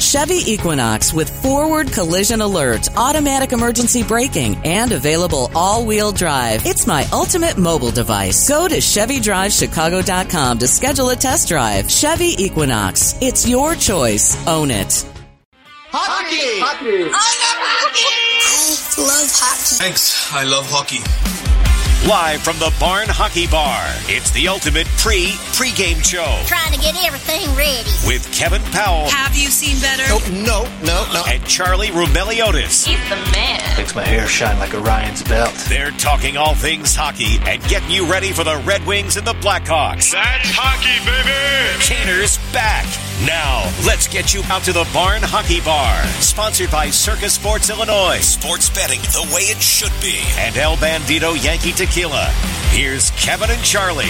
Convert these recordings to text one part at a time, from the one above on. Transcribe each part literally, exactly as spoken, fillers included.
Chevy Equinox with forward collision alert, automatic emergency braking, and available all-wheel drive. It's my ultimate mobile device. Go to Chevy Drive Chicago dot com to schedule a test drive. Chevy Equinox. It's your choice. Own it. Hockey! Hockey! I love hockey! I love hockey. Thanks. I love hockey. Live from the Barn Hockey Bar, it's the ultimate pre pre-game show. Trying to get everything ready. With Kevin Powell. Have you seen better? Nope, no, no, no. And Charlie Roumeliotis. He's the man. Makes my hair shine like Orion's belt. They're talking all things hockey and getting you ready for the Red Wings and the Blackhawks. That's hockey, baby! Caner's back. Now, let's get you out to the Barn Hockey Bar. Sponsored by Circus Sports Illinois. Sports betting the way it should be. And El Bandito Yankee Tequila. Here's Kevin and Charlie.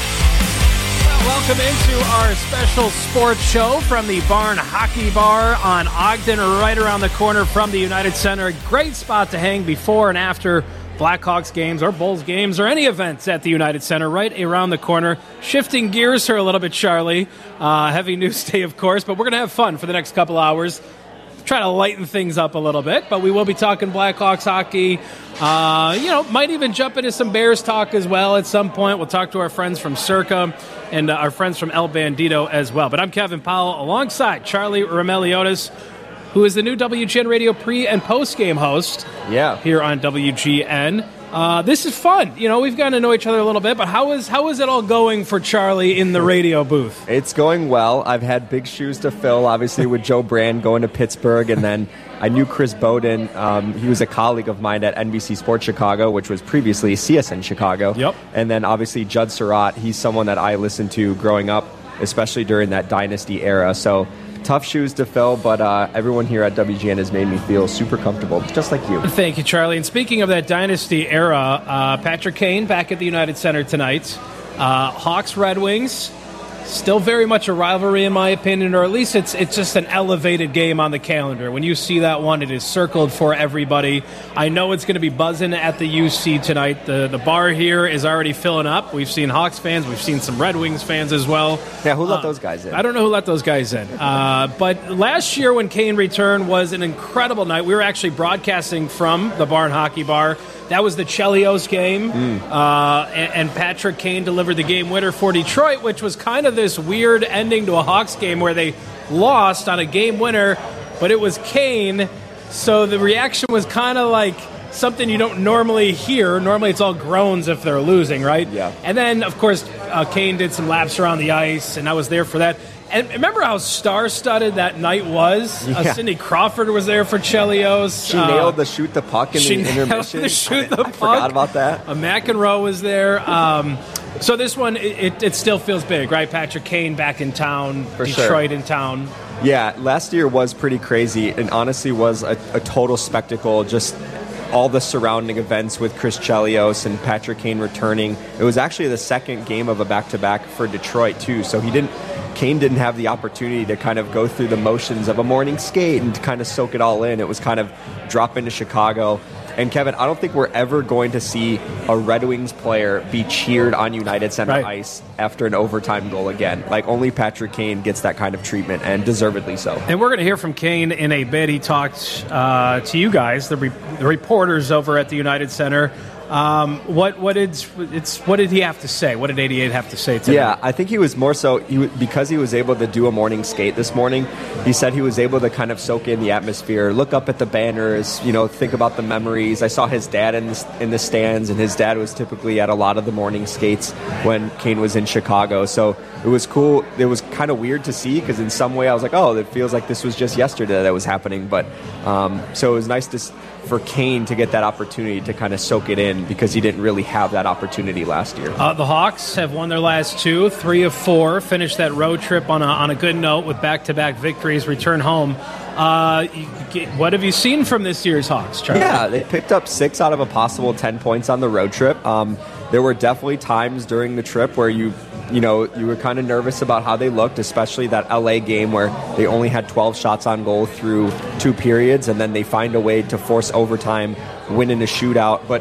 Well, welcome into our special sports show from the Barn Hockey Bar on Ogden, right around the corner from the United Center. Great spot to hang before and after Blackhawks games or Bulls games or any events at the United Center, right around the corner. Shifting gears here a little bit, Charlie. Uh, heavy news day, of course, but we're going to have fun for the next couple hours. Try to lighten things up a little bit, but we will be talking Blackhawks hockey. Uh, you know, might even jump into some Bears talk as well at some point. We'll talk to our friends from Circa and uh, our friends from El Bandito as well. But I'm Kevin Powell alongside Charlie Roumeliotis, who is the new W G N Radio pre- and post-game host yeah. here on W G N. Uh, this is fun. You know, we've gotten to know each other a little bit, but how is how is it all going for Charlie in the radio booth? It's going well. I've had big shoes to fill, obviously, with Joe Brand going to Pittsburgh, and then I knew Chris Bowden. Um, he was a colleague of mine at N B C Sports Chicago, which was previously C S N Chicago. Yep. And then, obviously, Judd Surratt. He's someone that I listened to growing up, especially during that Dynasty era. So tough shoes to fill, but uh, everyone here at W G N has made me feel super comfortable, just like you. Thank you, Charlie. And speaking of that Dynasty era, uh, Patrick Kane back at the United Center tonight. Uh, Hawks, Red Wings, still very much a rivalry in my opinion, or at least it's it's just an elevated game on the calendar. When you see that one, it is circled for everybody. I know it's going to be buzzing at the U C tonight. The the bar here is already filling up. We've seen Hawks fans. We've seen some Red Wings fans as well. Yeah, who let uh, those guys in? I don't know who let those guys in. Uh, but last year when Kane returned was an incredible night. We were actually broadcasting from the Barn Hockey Bar. That was the Chelios game, mm. uh, and, and Patrick Kane delivered the game winner for Detroit, which was kind of this weird ending to a Hawks game where they lost on a game winner, but it was Kane, so the reaction was kind of like something you don't normally hear. Normally it's all groans if they're losing, right? Yeah. And then, of course, uh, Kane did some laps around the ice, and I was there for that. And remember how star-studded that night was? Yeah. Uh, Cindy Crawford was there for Chelios. She uh, nailed the shoot the puck in she the intermission. The shoot the I, puck. I forgot about that. Uh, McEnroe was there. Um, so this one, it, it, it still feels big, right? Patrick Kane back in town, For Detroit sure. in town. Yeah, last year was pretty crazy and honestly was a, a total spectacle. Just all the surrounding events with Chris Chelios and Patrick Kane returning. It was actually the second game of a back-to-back for Detroit, too. So he didn't, Kane didn't have the opportunity to kind of go through the motions of a morning skate and to kind of soak it all in. It was kind of drop into Chicago. And Kevin, I don't think we're ever going to see a Red Wings player be cheered on United Center right. ice after an overtime goal again. Like, only Patrick Kane gets that kind of treatment, and deservedly so. And we're going to hear from Kane in a bit. He talked uh, to you guys, the, re- the reporters over at the United Center. Um, what what did it's what did he have to say? What did eighty-eight have to say today? Yeah, I think he was more so he, because he was able to do a morning skate this morning. He said he was able to kind of soak in the atmosphere, look up at the banners, you know, think about the memories. I saw his dad in the, in the stands, and his dad was typically at a lot of the morning skates when Kane was in Chicago. So it was cool. It was kind of weird to see because in some way I was like, oh, it feels like this was just yesterday that was happening. But um, so it was nice to. for Kane to get that opportunity to kind of soak it in because he didn't really have that opportunity last year. Uh, the Hawks have won their last two, three of four, finished that road trip on a, on a good note with back-to-back victories, return home. Uh, what have you seen from this year's Hawks, Charlie? Yeah, they picked up six out of a possible ten points on the road trip. Um, there were definitely times during the trip where you you know, you were kind of nervous about how they looked, especially that L A game where they only had twelve shots on goal through two periods, and then they find a way to force overtime, win in a shootout. But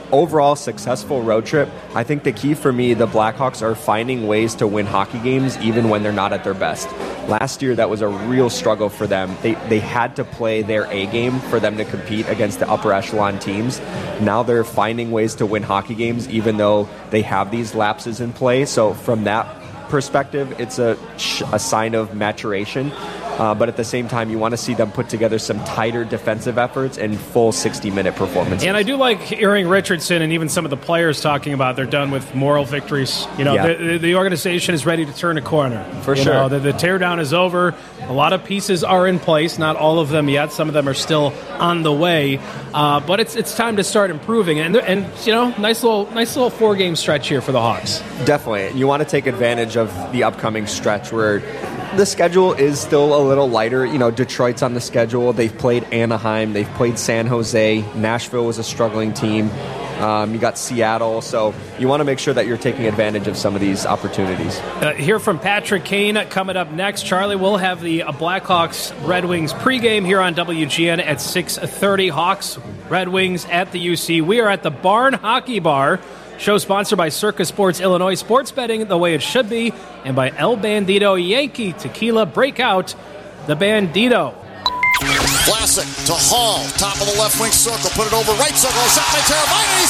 overall successful road trip. I think the key for me, the Blackhawks are finding ways to win hockey games even when they're not at their best. Last year, that was a real struggle for them. They they had to play their A game for them to compete against the upper echelon teams. Now they're finding ways to win hockey games even though they have these lapses in play. So from that perspective, it's a, a sign of maturation. Uh, but at the same time, you want to see them put together some tighter defensive efforts and full sixty-minute performances. And I do like hearing Richardson and even some of the players talking about they're done with moral victories. You know, Yeah. the, the organization is ready to turn a corner. For You sure. know, the, the teardown is over. A lot of pieces are in place. Not all of them yet. Some of them are still on the way. Uh, but it's it's time to start improving. And and you know, nice little nice little four game stretch here for the Hawks. Definitely. You want to take advantage of the upcoming stretch where the schedule is still a little lighter. You know, Detroit's on the schedule. They've played Anaheim. They've played San Jose. Nashville was a struggling team. Um, you got Seattle. So you want to make sure that you're taking advantage of some of these opportunities. Uh, hear from Patrick Kane coming up next. Charlie, we'll have the uh, Blackhawks Red Wings pregame here on W G N at six thirty. Hawks Red Wings at the U C. We are at the Barn Hockey Bar. Show sponsored by Circus Sports Illinois. Sports betting the way it should be. And by El Bandito Yankee Tequila. Breakout the Bandito. Vlasic to Hall, top of the left wing circle, put it over right circle, shot by Teravainen, and he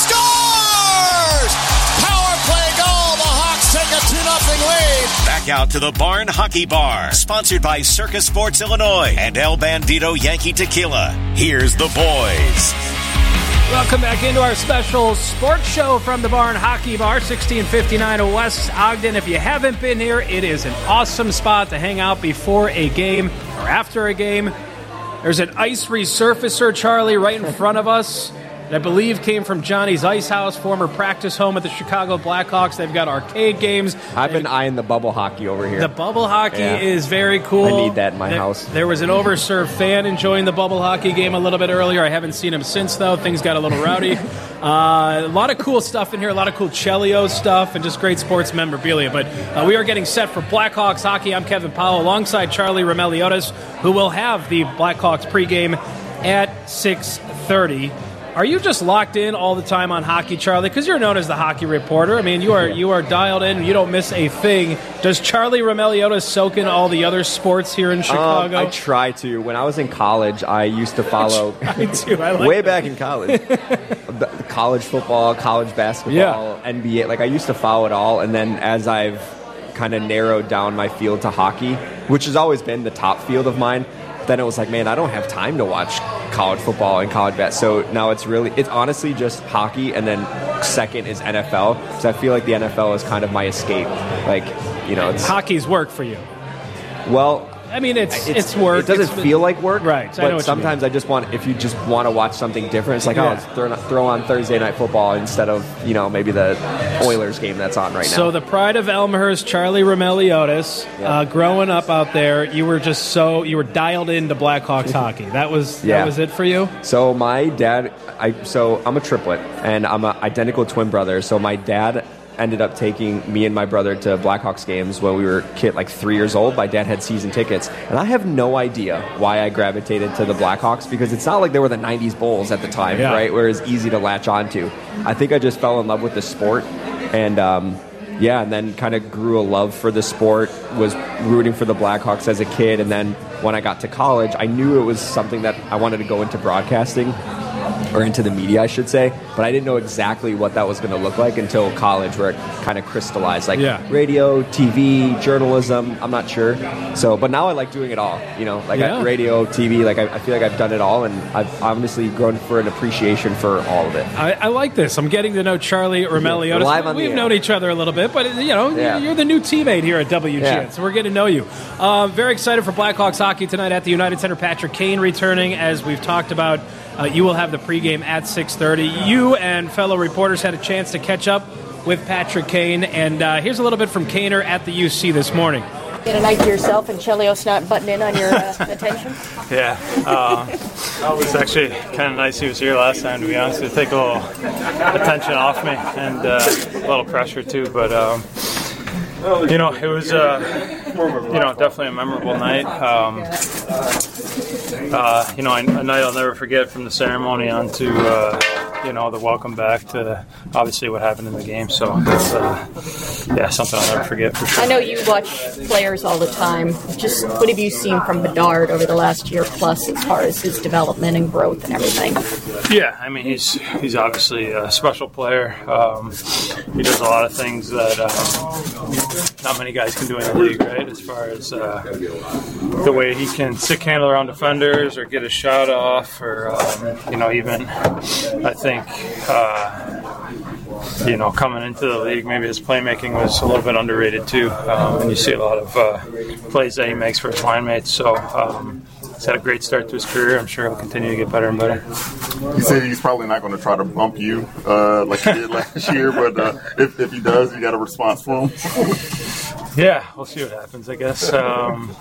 scores! Power play goal, the Hawks take a two nothing lead. Back out to the Barn Hockey Bar, sponsored by Circus Sports Illinois and El Bandito Yankee Tequila. Here's the boys. Welcome back into our special sports show from the Barn Hockey Bar, sixteen fifty-nine West Ogden. If you haven't been here, it is an awesome spot to hang out before a game or after a game. There's an ice resurfacer, Charlie, right in front of us. That I believe came from Johnny's Ice House, former practice home at the Chicago Blackhawks. They've got arcade games. I've been eyeing the bubble hockey over here. The bubble hockey Yeah. is very cool. I need that in my there, house. There was an overserved fan enjoying the bubble hockey game a little bit earlier. I haven't seen him since, though. Things got a little rowdy. uh, a lot of cool stuff in here, a lot of cool Chelio stuff, and just great sports memorabilia. But uh, we are getting set for Blackhawks hockey. I'm Kevin Powell alongside Charlie Romeliotis, who will have the Blackhawks pregame at six thirty. Are you just locked in all the time on hockey, Charlie? Because you're known as the hockey reporter. I mean, you are you are dialed in. You don't miss a thing. Does Charlie Romeliotis soak in all the other sports here in Chicago? Um, I try to. When I was in college, I used to follow I do. I like way that. back in college. The- college football, college basketball, Yeah. N B A. Like I used to follow it all, and then as I've kind of narrowed down my field to hockey, which has always been the top field of mine, then it was like, man, I don't have time to watch college football and college bat. So now it's really, it's honestly just hockey, and then second is N F L. So I feel like the N F L is kind of my escape. Like, you know, it's Hockey's work for you. well. I mean, it's it's, work. It doesn't It's- feel like work, Right, I know what But you sometimes I just want, if you just want to watch something different, it's like, Yeah. oh, let's throw, throw on Thursday Night Football instead of, you know, maybe the Oilers game that's on right now. So the pride of Elmhurst, Charlie Romeliotis, Yeah. uh, growing up out there, you were just so you were dialed into Blackhawks hockey. That was Yeah. that was it for you. So my dad, I so I'm a triplet, and I'm an identical twin brother. So my dad ended up taking me and my brother to Blackhawks games when we were kid, like three years old. My dad had season tickets, and I have no idea why I gravitated to the Blackhawks, because it's not like they were the nineties Bulls at the time, Yeah. right? Where it's easy to latch onto. I think I just fell in love with the sport, and um, yeah, and then kind of grew a love for the sport. Was rooting for the Blackhawks as a kid, and then when I got to college, I knew it was something that I wanted to go into broadcasting. Or into the media, I should say, but I didn't know exactly what that was going to look like until college, where it kind of crystallized, like Yeah. radio, T V, journalism. I'm not sure. So, but now I like doing it all. You know, like Yeah. I, radio, T V. Like I, I feel like I've done it all, and I've honestly grown for an appreciation for all of it. I, I like this. I'm getting to know Charlie Romeliotis. Live on the We've air. known each other a little bit, but you know, Yeah. you're the new teammate here at W G N, Yeah. so we're getting to know you. Um, very excited for Blackhawks hockey tonight at the United Center. Patrick Kane returning, as we've talked about. Uh, you will have the pregame at six thirty. You and fellow reporters had a chance to catch up with Patrick Kane, and uh, here's a little bit from Kaner at the U C this morning. Get a night to yourself and Chelios not butting in on your uh, attention? Yeah, uh, it's actually kind of nice he was here last time, to be honest. To take a little attention off me and uh, a little pressure too. But um, you know, it was uh, you know definitely a memorable night. Um, uh, you know, a night I'll never forget, from the ceremony on to uh, you know, the welcome back to obviously what happened in the game. So it's, uh, yeah, something I'll never forget for sure. I know you watch players all the time. Just what have you seen from Bedard over the last year plus as far as his development and growth and everything? Yeah, I mean, he's he's obviously a special player. Um, he does a lot of things that um, not many guys can do in the league, right? As far as uh, the way he can stick handle around defenders or get a shot off, or um, you know, even I think uh, you know, coming into the league, maybe his playmaking was a little bit underrated too. Um, and you see a lot of uh, plays that he makes for his line mates. So. Um, He's had a great start to his career. I'm sure he'll continue to get better and better. He said he's probably not going to try to bump you uh, like he did last year, but uh, if, if he does, you got a response for him? Yeah, we'll see what happens, I guess. Um,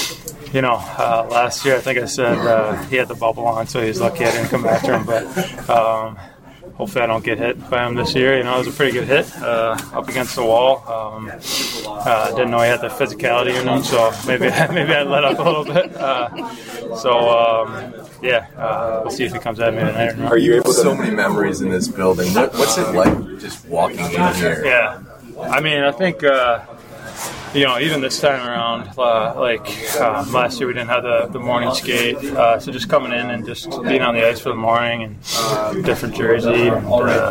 you know, uh, last year I think I said uh, he had the bubble on, so he's lucky I didn't come after him. But um, hopefully I don't get hit by him this year. You know, it was a pretty good hit uh, up against the wall. Um, uh, didn't know he had the physicality in him, so maybe maybe I let up a little bit. Uh, so um, yeah, uh, we'll see if he comes at me tonight or not. Are you able to? So many memories in this building. What, what's it like just walking in here? Yeah, I mean, I think. Uh, You know, even this time around, uh, like um, last year, we didn't have the, the morning skate. Uh, so just coming in and just being on the ice for the morning and uh, different jersey and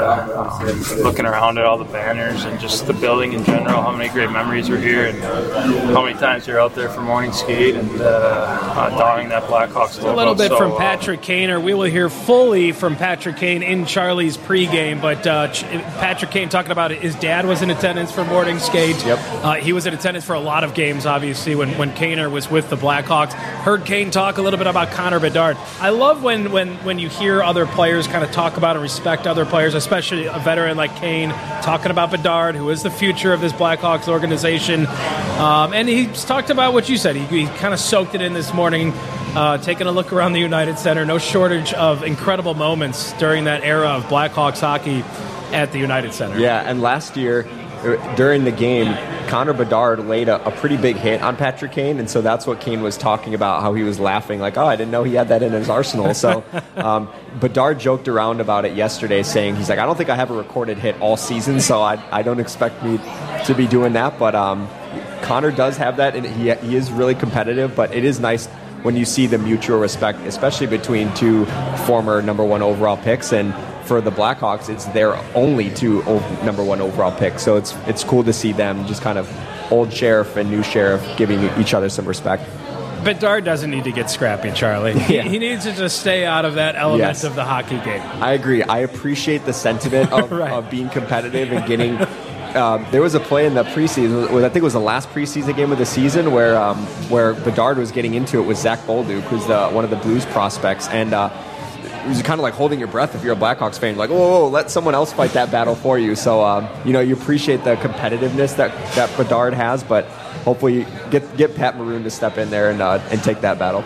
uh, um, looking around at all the banners and just the building in general, how many great memories were here and how many times you're out there for morning skate and uh, uh, donning that Blackhawks logo. A little bit so, from uh, Patrick Kane, or we will hear fully from Patrick Kane in Charlie's pregame. But uh, Patrick Kane talking about it. His dad was in attendance for morning skate. Yep. Uh, he was in attendance for a lot of games, obviously, when, when Kaner was with the Blackhawks. Heard Kane talk a little bit about Connor Bedard. I love when, when, when you hear other players kind of talk about and respect other players, especially a veteran like Kane talking about Bedard, who is the future of this Blackhawks organization. Um, and he's talked about what you said. He, he kind of soaked it in this morning, uh, taking a look around the United Center. No shortage of incredible moments during that era of Blackhawks hockey at the United Center. Yeah, and last year, during the game, Connor Bedard laid a, a pretty big hit on Patrick Kane, and so that's what Kane was talking about, how he was laughing, like, oh, I didn't know he had that in his arsenal. So um, Bedard joked around about it yesterday, saying, he's like, I don't think I have a recorded hit all season, so I, I don't expect me to be doing that. But um, Connor does have that, and he, he is really competitive, but it is nice when you see the mutual respect, especially between two former number one overall picks. And for the Blackhawks, it's their only two number one overall picks. So it's it's cool to see them just kind of old sheriff and new sheriff giving each other some respect. Bedard doesn't need to get scrappy, Charlie. Yeah. He, he needs to just stay out of that element Yes. of the hockey game. I agree. I appreciate the sentiment of, Right. of being competitive and getting. Um, there was a play in the preseason, I think it was the last preseason game of the season, where um, where Bedard was getting into it with Zach Bolduc, who's the, one of the Blues prospects, and uh, it was kind of like holding your breath if you're a Blackhawks fan. You're like, whoa, whoa, let someone else fight that battle for you. So, um, you know, you appreciate the competitiveness that, that Bedard has, but hopefully you get get Pat Maroon to step in there and uh, and take that battle.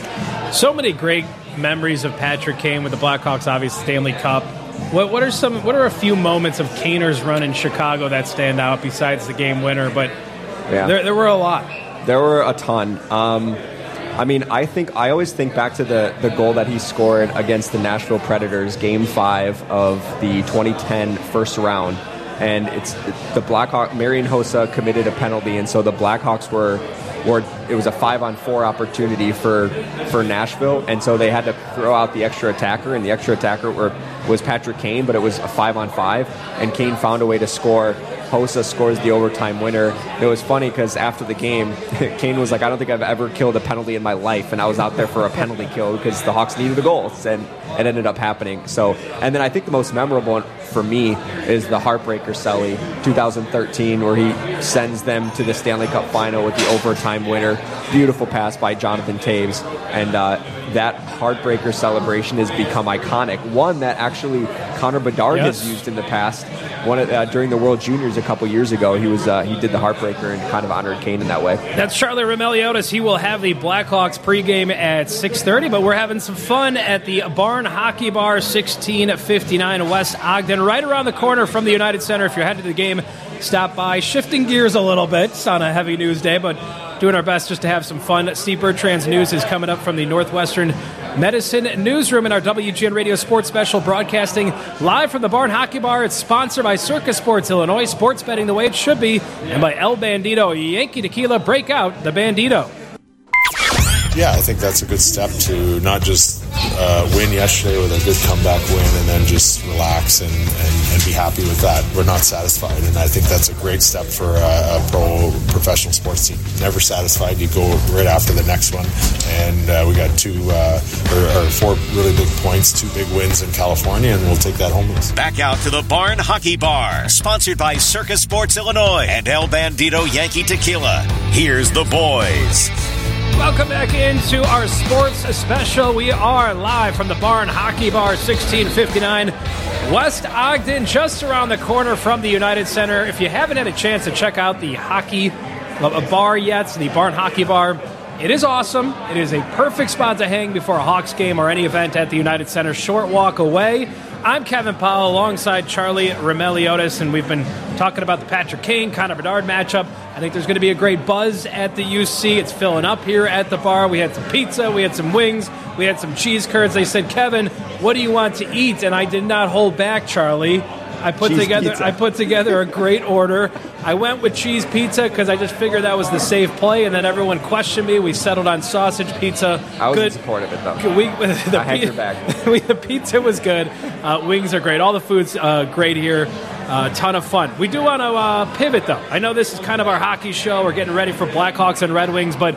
So many great memories of Patrick Kane with the Blackhawks, obviously Stanley Cup. What, what are some? What are a few moments of Kaner's run in Chicago that stand out besides the game winner? But Yeah. there, there were a lot. There were a ton. Um, I mean, I think I always think back to the, the goal that he scored against the Nashville Predators, Game Five of the twenty ten first round, and it's the Blackhawks. Marian Hossa committed a penalty, and so the Blackhawks were. Or it was a five-on-four opportunity for for Nashville, and so they had to throw out the extra attacker, and the extra attacker were, was Patrick Kane, but it was a five-on-five, and Kane found a way to score. Hossa scores the overtime winner. It was funny because after the game, Kane was like, I don't think I've ever killed a penalty in my life, and I was out there for a penalty kill because the Hawks needed the goals, and it ended up happening. So, and then I think the most memorable one for me is the heartbreaker Selly, two thousand thirteen, where he sends them to the Stanley Cup final with the overtime winner. Beautiful pass by Jonathan Taves, and uh, that heartbreaker celebration has become iconic. One that actually Connor Bedard Yes. has used in the past. One uh, during the World Juniors a couple years ago, he was uh, he did the heartbreaker and kind of honored Kane in that way. That's Charlie Roumeliotis. He will have the Blackhawks pregame at six thirty, but we're having some fun at the Barn Hockey Bar, sixteen fifty-nine West Ogden, right around the corner from the United Center. If you're headed to the game stop by. Shifting gears a little bit. It's on a heavy news day, but doing our best just to have some fun. Steve Bertrand's news is coming up from the Northwestern Medicine Newsroom in our W G N Radio Sports Special, broadcasting live from the Barn Hockey Bar. It's sponsored by Circus Sports Illinois, sports betting the way it should be, and by El Bandito. Yankee Tequila, break out the Bandito. Yeah, I think that's a good step to not just uh, win yesterday with a good comeback win and then just relax and, and, and be happy with that. We're not satisfied, and I think that's a great step for a, a pro professional sports team. Never satisfied, you go right after the next one, and uh, we got two uh, or, or four really big points, two big wins in California, and we'll take that home with us. Back out to the Barn Hockey Bar, sponsored by Circus Sports Illinois and El Bandito Yankee Tequila. Here's the boys. Welcome back into our sports special. We are live from the Barn Hockey Bar, sixteen fifty-nine West Ogden, just around the corner from the United Center. If you haven't had a chance to check out the hockey bar yet, the Barn Hockey Bar, it is awesome. It is a perfect spot to hang before a Hawks game or any event at the United Center. Short walk away. I'm Kevin Powell alongside Charlie Remeliotis, and we've been talking about the Patrick Kane, Connor Bedard matchup. I think there's going to be a great buzz at the U C. It's filling up here at the bar. We had some pizza, we had some wings, we had some cheese curds. They said, Kevin, what do you want to eat? And I did not hold back, Charlie. I put cheese together pizza. I put together a great order. I went with cheese pizza because I just figured that was the safe play, and then everyone questioned me. We settled on sausage pizza. I was good. in support of it, though. We, the, I had your back. we, the pizza was good. Uh, wings are great. All the food's uh, great here. Uh, ton of fun. We do want to uh, pivot, though. I know this is kind of our hockey show. We're getting ready for Blackhawks and Red Wings, but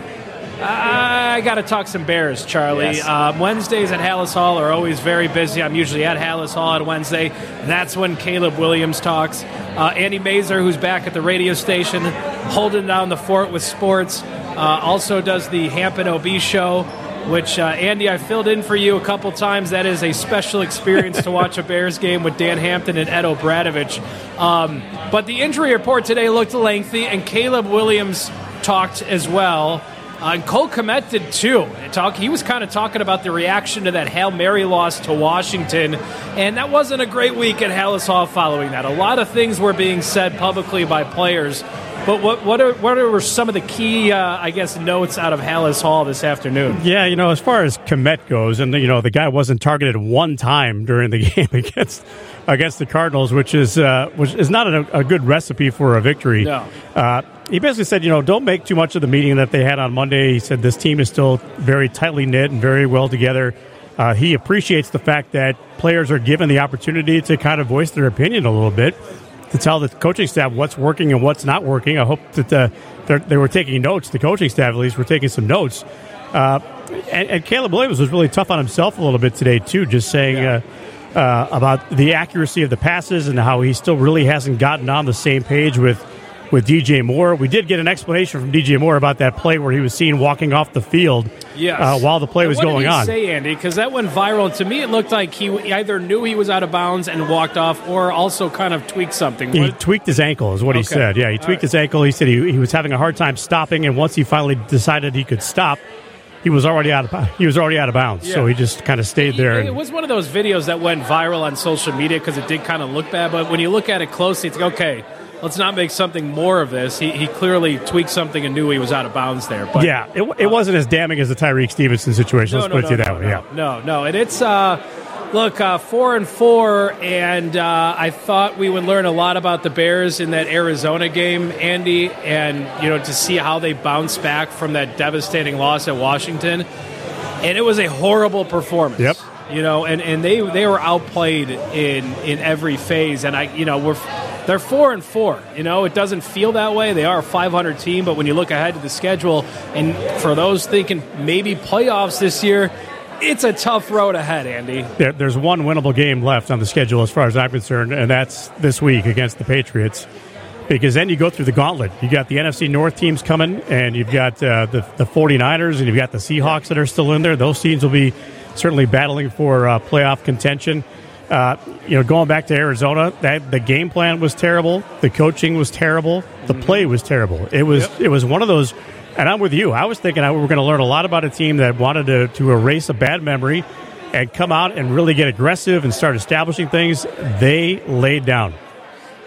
I got to talk some Bears, Charlie. Yes. Uh, Wednesdays at Hallis Hall are always very busy. I'm usually at Hallis Hall on Wednesday. And that's when Caleb Williams talks. Uh, Andy Mazer, who's back at the radio station, holding down the fort with sports, uh, also does the Hampton O B show, which, uh, Andy, I filled in for you a couple times. That is a special experience to watch a Bears game with Dan Hampton and Ed O'Bradovich. Um, but the injury report today looked lengthy, and Caleb Williams talked as well. Uh, and Cole Kmet did too. Talk, he was kind of talking about the reaction to that Hail Mary loss to Washington, and that wasn't a great week at Hallis Hall following that. A lot of things were being said publicly by players, but what what are, what are some of the key, uh, I guess, notes out of Hallis Hall this afternoon? Yeah, you know, as far as Kmet goes, and, you know, the guy wasn't targeted one time during the game against against the Cardinals, which is uh, which is not a, a good recipe for a victory. No. Uh, he basically said, you know, don't make too much of the meeting that they had on Monday. He said this team is still very tightly knit and very well together. Uh, he appreciates the fact that players are given the opportunity to kind of voice their opinion a little bit, to tell the coaching staff what's working and what's not working. I hope that uh, they were taking notes. The coaching staff, at least, were taking some notes. Uh, and, and Caleb Williams was really tough on himself a little bit today, too, just saying yeah. uh, uh, about the accuracy of the passes and how he still really hasn't gotten on the same page with with D J Moore. We did get an explanation from D J Moore about that play where he was seen walking off the field yes. uh, while the play and was what going did he on. Say, Andy, because that went viral. To me, it looked like he either knew he was out of bounds and walked off, or also kind of tweaked something. He what? tweaked his ankle, is what okay. he said. Yeah, he tweaked right. his ankle. He said he, he was having a hard time stopping, and once he finally decided he could stop, he was already out of he was already out of bounds. Yeah. So he just kind of stayed there. It, it was one of those videos that went viral on social media because it did kind of look bad. But when you look at it closely, it's like, okay, let's not make something more of this. He, he clearly tweaked something and knew he was out of bounds there. But yeah, it, it wasn't as damning as the Tyreek Stevenson situation. No, Let's no, put no, it to you that no, way. No, yeah. no, no. And it's, uh, look, uh, four and four, and uh, I thought we would learn a lot about the Bears in that Arizona game, Andy, and, you know, to see how they bounce back from that devastating loss at Washington. And it was a horrible performance. Yep. You know, and, and they they were outplayed in, in every phase. And, I, you know, we're they're four and four. You know, it doesn't feel that way. They are a five hundred team, but when you look ahead to the schedule, and for those thinking maybe playoffs this year, it's a tough road ahead, Andy. There, there's one winnable game left on the schedule as far as I'm concerned, and that's this week against the Patriots. Because then you go through the gauntlet. You got the N F C North teams coming, and you've got uh, the, the 49ers, and you've got the Seahawks that are still in there. Those teams will be certainly battling for uh, playoff contention. Uh, you know, going back to Arizona, that the game plan was terrible. The coaching was terrible. The play was terrible. It was yep. it was one of those, and I'm with you. I was thinking I, we were going to learn a lot about a team that wanted to, to erase a bad memory and come out and really get aggressive and start establishing things. They laid down.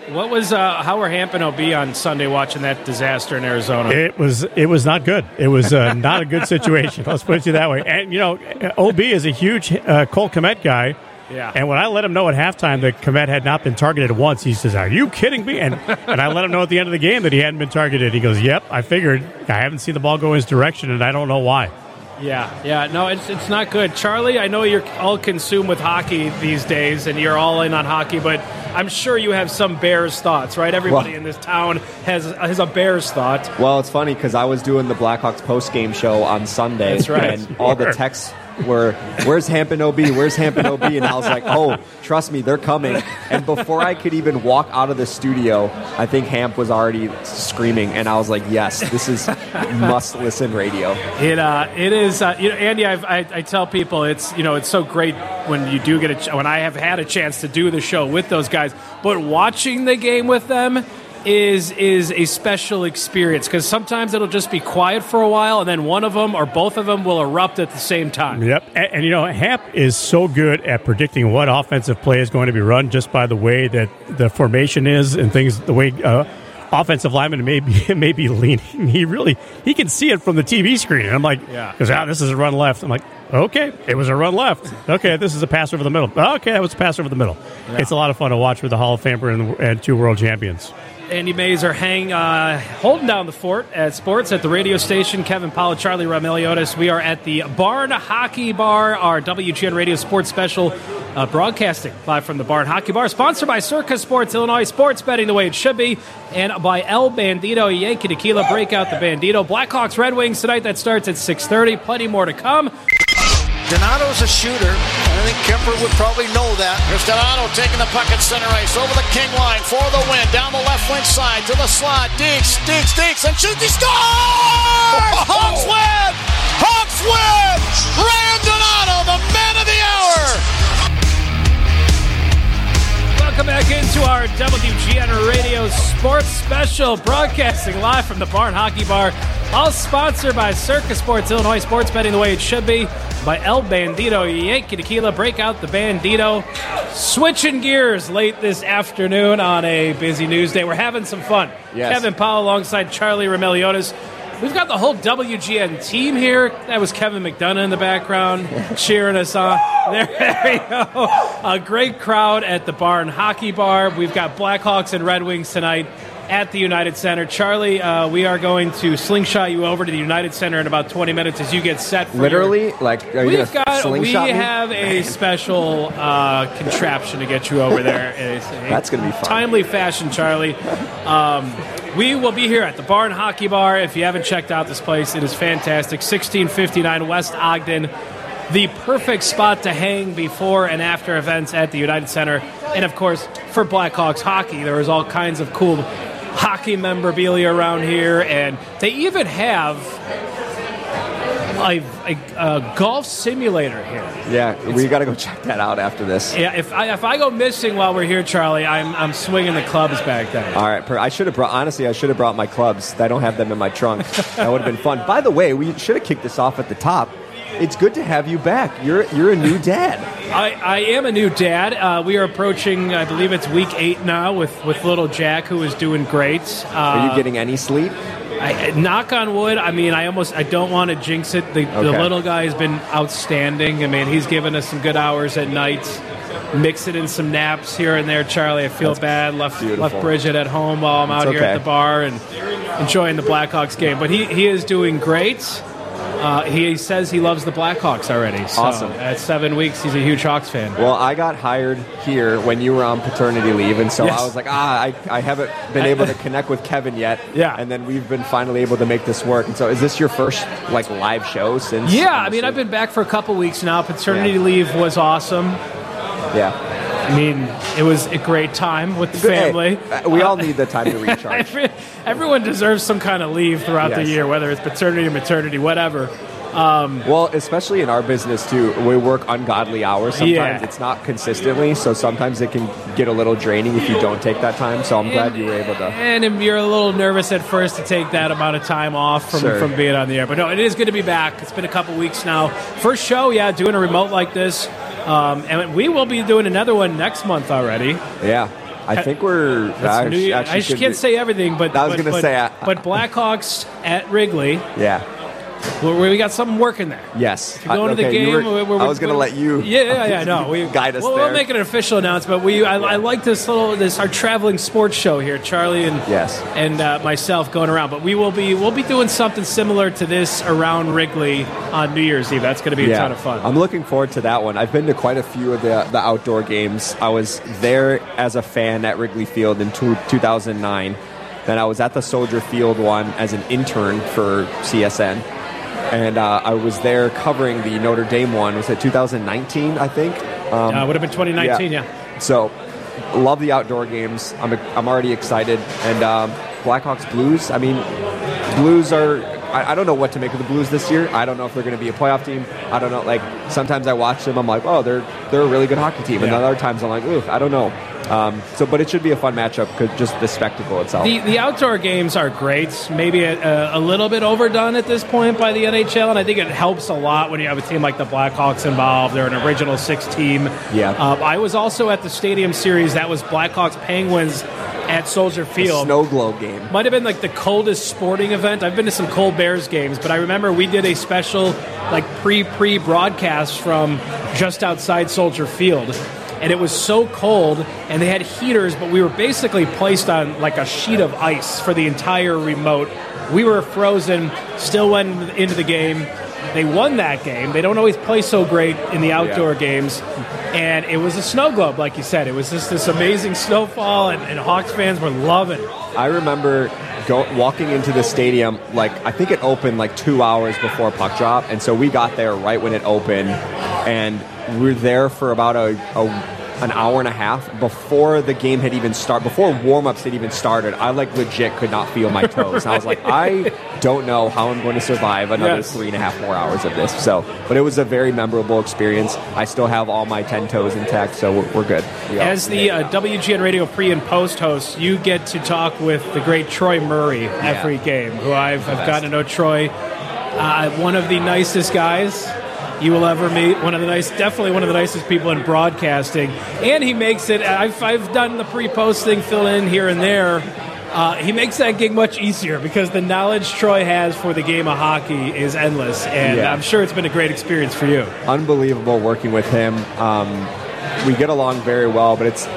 What was uh, how were Hamp and O B on Sunday watching that disaster in Arizona? It was it was not good. It was uh, not a good situation. Let's put it that way. And, you know, O B is a huge uh, Cole Kmet guy. Yeah. And when I let him know at halftime that Kmet had not been targeted once, he says, "Are you kidding me?" And and I let him know at the end of the game that he hadn't been targeted. He goes, "Yep, I figured. I haven't seen the ball go in his direction, and I don't know why." Yeah, yeah, no, it's it's not good. Charlie, I know you're all consumed with hockey these days, and you're all in on hockey, but I'm sure you have some Bears thoughts, right? Everybody well, in this town has has a Bears thought. Well, it's funny because I was doing the Blackhawks post-game show on Sunday, That's right. and all the texts were, "Where's Hampton O B? Where's Hampton O B?" And I was like, "Oh, trust me, they're coming." And before I could even walk out of the studio, I think Hamp was already screaming, and I was like, "Yes, this is must-listen radio." It uh, it is, uh, you know, Andy. I've, I I tell people it's you know it's so great when you do get a ch- when I have had a chance to do the show with those guys, but watching the game with them is is a special experience because sometimes it'll just be quiet for a while, and then one of them or both of them will erupt at the same time. Yep, and, and you know, Hamp is so good at predicting what offensive play is going to be run just by the way that the formation is and things, the way uh, offensive linemen may be, may be leaning. He really he can see it from the T V screen, and I'm like, yeah, because ah, this is a run left. I'm like, okay, it was a run left. Okay, this is a pass over the middle. Okay, that was a pass over the middle. Yeah. It's a lot of fun to watch with the Hall of Famer and, and two world champions. Andy Mazer hang, uh, holding down the fort at sports at the radio station. Kevin Powell, Charlie Rameliotis. We are at the Barn Hockey Bar, our W G N Radio Sports Special, uh, broadcasting live from the Barn Hockey Bar, sponsored by Circus Sports Illinois, sports betting the way it should be, and by El Bandito, Yankee Tequila, break out the Bandito. Blackhawks Red Wings tonight, that starts at six thirty. Plenty more to come. Donato's a shooter, and I think Kemper would probably know that. Here's Donato taking the puck at center ice over the King line for the win. Down the left wing side to the slot. Deeks, Deeks, Deeks, and shoots. He scores! Hawks win! Hawks win! Ryan Donato, the man of the hour! Welcome back into our W G N Radio Sports Special, broadcasting live from the Barn Hockey Bar. All sponsored by Circus Sports Illinois, sports betting the way it should be. By El Bandito, Yankee Tequila, break out the Bandito. Switching gears late this afternoon on a busy news day. We're having some fun. Yes. Kevin Powell alongside Charlie Rameliotis. We've got the whole W G N team here. That was Kevin McDonough in the background cheering us on. There, there you go. A great crowd at the Barn Hockey Bar. We've got Blackhawks and Red Wings tonight at the United Center. Charlie, uh, we are going to slingshot you over to the United Center in about twenty minutes as you get set for Literally? Your... Like, are you We've gonna got, slingshot We me? have a special uh, contraption to get you over there. That's going to be fun. Timely fashion, Charlie. Um, we will be here at the Barn Hockey Bar. If you haven't checked out this place, it is fantastic. sixteen fifty-nine West Ogden. The perfect spot to hang before and after events at the United Center. And, of course, for Blackhawks hockey, there is all kinds of cool hockey memorabilia around here, and they even have a, a, a golf simulator here. Yeah, it's, we got to go check that out after this. Yeah, if I, if I go missing while we're here, Charlie, I'm I'm swinging the clubs back then. All right, I should have brought. Honestly, I should have brought my clubs. I don't have them in my trunk. That would have been fun. By the way, we should have kicked this off at the top. It's good to have you back. You're you're a new dad. I, I am a new dad. Uh, we are approaching, I believe it's week eight now with, with little Jack, who is doing great. Uh, are you getting any sleep? I, knock on wood. I mean, I almost I don't want to jinx it. The, okay. the little guy has been outstanding. I mean, he's given us some good hours at night. Mix it in some naps here and there, Charlie. I feel That's bad. Left beautiful. left Bridget at home while I'm out it's here okay. at the bar and enjoying the Blackhawks game. But he, he is doing great. Uh, he says he loves the Blackhawks already. So awesome. At seven weeks, he's a huge Hawks fan. Well, I got hired here when you were on paternity leave, and so yes. I was like, ah, I, I haven't been able to connect with Kevin yet. Yeah. And then we've been finally able to make this work. And so is this your first, like, live show since? Yeah, I mean, I've been back for a couple weeks now. Paternity yeah. leave was awesome. Yeah. I mean, it was a great time with the family. Hey, we all need the time to recharge. Everyone deserves some kind of leave throughout yes. the year, whether it's paternity or maternity, whatever. Um, well, especially in our business, too. We work ungodly hours sometimes. Yeah. It's not consistently, so sometimes it can get a little draining if you don't take that time. So I'm and, glad you were able to. And you're a little nervous at first to take that amount of time off from, sure. from being on the air. But no, it is good to be back. It's been a couple weeks now. First show, yeah, doing a remote like this. Um, and we will be doing another one next month already. Yeah. I think we're. I, New Year. I just can't say everything, but I was but, going to but, say. I, but Blackhawks at Wrigley. Yeah. We, we got something working there. Yes. If you go I, into okay, the game, were, we're, we're, I was going to let you. Yeah, yeah, yeah. No, we guide us we'll, there. We'll make an official announcement. We, I, yeah. I like this little, this our traveling sports show here, Charlie and yes. and uh, myself going around. But we will be, we'll be doing something similar to this around Wrigley on New Year's Eve. That's going to be a yeah. ton of fun. I'm looking forward to that one. I've been to quite a few of the the outdoor games. I was there as a fan at Wrigley Field in two, two thousand nine. Then I was at the Soldier Field one as an intern for C S N. And uh, I was there covering the Notre Dame one. Was it two thousand nineteen, I think? Um, uh, would have been twenty nineteen, yeah. yeah. So, love the outdoor games. I'm I'm already excited. And um, Blackhawks Blues, I mean, Blues are... I, I don't know what to make of the Blues this year. I don't know if they're going to be a playoff team. I don't know. Like, sometimes I watch them, I'm like, oh, they're they're a really good hockey team. And yeah. other times I'm like, ooh, I don't know. Um, so, but it should be a fun matchup because just the spectacle itself. The, the outdoor games are great. Maybe a, a little bit overdone at this point by the N H L, and I think it helps a lot when you have a team like the Blackhawks involved. They're an original six team. Yeah. Um, I was also at the Stadium Series. That was Blackhawks Penguins at Soldier Field. A snow globe game. Might have been like the coldest sporting event. I've been to some cold Bears games, but I remember we did a special like pre-pre broadcast from just outside Soldier Field. And it was so cold, and they had heaters, but we were basically placed on like a sheet of ice for the entire remote. We were frozen, still went into the game. They won that game. They don't always play so great in the outdoor yeah. games. And it was a snow globe, like you said. It was just this amazing snowfall, and, and Hawks fans were loving it. I remember go, walking into the stadium, like, I think it opened like two hours before puck drop, and so we got there right when it opened, and we were there for about a, a an hour and a half before the game had even started, before warm-ups had even started. I, like, legit could not feel my toes. I was like, I don't know how I'm going to survive another yes. three and a half more hours of this. So, but it was a very memorable experience. I still have all my ten toes intact, so we're, we're good. We As the uh, W G N Radio pre- and post-host, you get to talk with the great Troy Murray every yeah. game, who I've, I've gotten to know. Troy, uh, one of the nicest guys you will ever meet. One of the nice, definitely one of the nicest people in broadcasting. And he makes it, I've, I've done the pre-post thing, fill in here and there. Uh, he makes that gig much easier because the knowledge Troy has for the game of hockey is endless. And yeah. I'm sure it's been a great experience for you. Unbelievable working with him. Um, we get along very well, but it's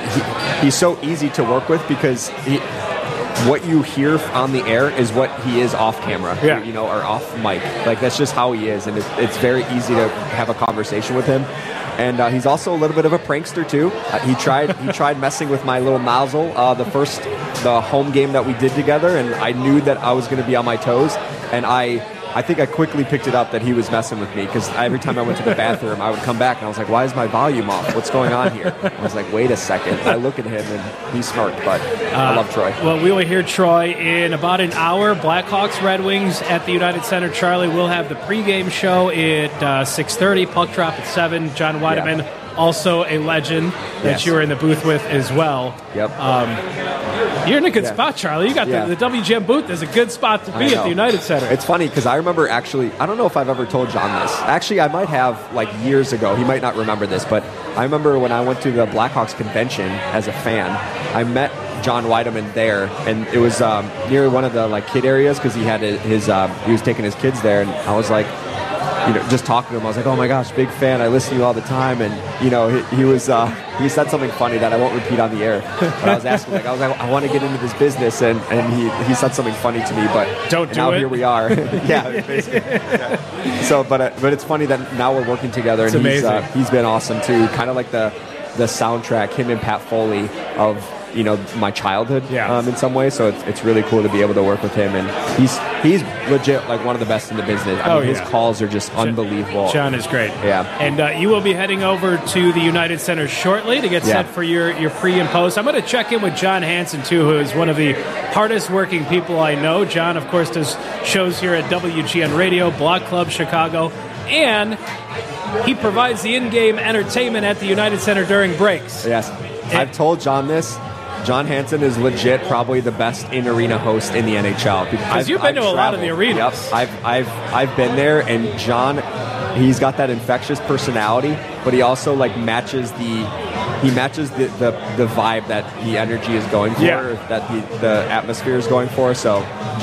he, he's so easy to work with because he... what you hear on the air is what he is off camera, yeah. you know, or off mic. Like, that's just how he is, and it, it's very easy to have a conversation with him. And uh, he's also a little bit of a prankster too. Uh, he tried he tried messing with my little nozzle uh, the first the home game that we did together, and I knew that I was going to be on my toes, and I. I think I quickly picked it up that he was messing with me because every time I went to the bathroom, I would come back and I was like, why is my volume off? What's going on here? I was like, wait a second. I look at him and he's smart, but uh, I love Troy. Well, we will hear Troy in about an hour. Blackhawks, Red Wings at the United Center. Charlie will have the pregame show at uh, six thirty, puck drop at seven. John Weideman, yeah. also a legend that yes. you were in the booth with as well. Yep. Um, You're in a good yeah. spot, Charlie. You got yeah. the, the W G N booth is a good spot to be at the United Center. It's funny because I remember actually, I don't know if I've ever told John this. Actually, I might have like years ago. He might not remember this, but I remember when I went to the Blackhawks convention as a fan, I met John Weideman there, and it was um, near one of the like kid areas because he had his, um, he was taking his kids there, and I was like, you know, just talking to him, I was like, oh my gosh, big fan. I listen to you all the time. And, you know, he, he was, uh, he said something funny that I won't repeat on the air. But I was asking, like, I was like, I want to get into this business. And, and he, he said something funny to me, but don't do now it. Here we are. yeah, basically. Yeah. So, but, uh, but it's funny that now we're working together. It's and amazing. He's, uh, he's been awesome too. Kind of like the, the soundtrack, him and Pat Foley of, you know, my childhood yeah. um, in some way. So it's, it's really cool to be able to work with him. And he's he's legit like one of the best in the business. I oh, mean, his yeah. calls are just unbelievable. John is great. Yeah. And uh, you will be heading over to the United Center shortly to get yeah. set for your, your pre and post. I'm going to check in with John Hansen, too, who is one of the hardest working people I know. John, of course, does shows here at W G N Radio, Block Club Chicago, and he provides the in-game entertainment at the United Center during breaks. Yes. And I've told John this. John Hansen is legit probably the best in-arena host in the N H L. Because you've been I've to a traveled. lot of the arenas. Yep. I've, I've, I've been there, and John, he's got that infectious personality, but he also like matches the he matches the, the, the vibe that the energy is going for, yeah. that the, the atmosphere is going for. So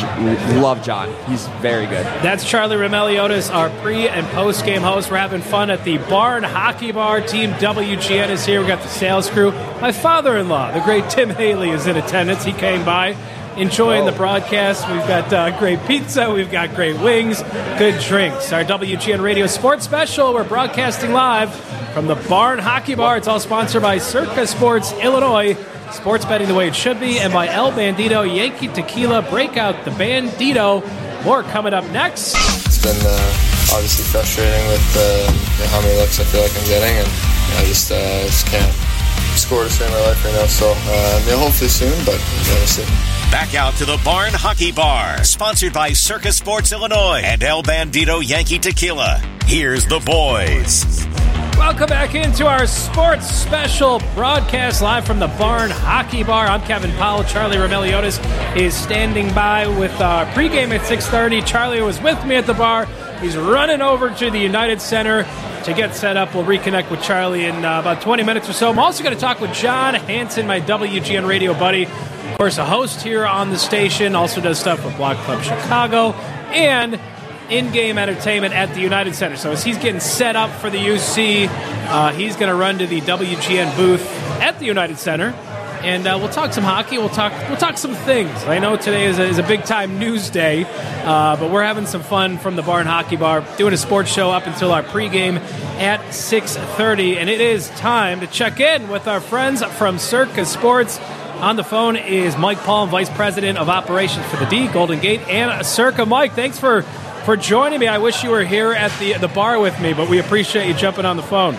love John. He's very good. That's Charlie Roumeliotis, our pre and post game host. We're having fun at the Barn Hockey Bar. Team W G N is here. We got the sales crew. My father-in-law, the great Tim Haley, is in attendance. He came by. Enjoying the broadcast. We've got uh, great pizza. We've got great wings. Good drinks. Our W G N Radio Sports Special. We're broadcasting live from the Barn Hockey Bar. It's all sponsored by Circa Sports Illinois. Sports betting the way it should be. And by El Bandito Yankee Tequila. Break out the Bandito. More coming up next. It's been uh, obviously frustrating with uh, how many looks I feel like I'm getting. And I just, uh, just can't score to save my life right now. So uh, yeah, hopefully soon, but we'll see. Back out to the Barn Hockey Bar, sponsored by Circa Sports Illinois and El Bandito Yankee Tequila. Here's the boys. Welcome back into our sports special broadcast live from the Barn Hockey Bar. I'm Kevin Powell. Charlie Roumeliotis is standing by with our pregame at six thirty. Charlie was with me at the bar. He's running over to the United Center to get set up. We'll reconnect with Charlie in uh, about twenty minutes or so. I'm also going to talk with John Hansen, my W G N radio buddy. Of course, a host here on the station, also does stuff with Block Club Chicago, and in-game entertainment at the United Center. So as he's getting set up for the U C, uh, he's going to run to the W G N booth at the United Center, and uh, we'll talk some hockey. We'll talk we'll talk some things. I know today is a, is a big-time news day, uh, but we're having some fun from the Barn Hockey Bar, doing a sports show up until our pregame at six thirty, and it is time to check in with our friends from Circa Sports. On the phone is Mike Palm, Vice President of Operations for the D, Golden Gate, and Circa. Mike, thanks for, for joining me. I wish you were here at the the bar with me, but we appreciate you jumping on the phone.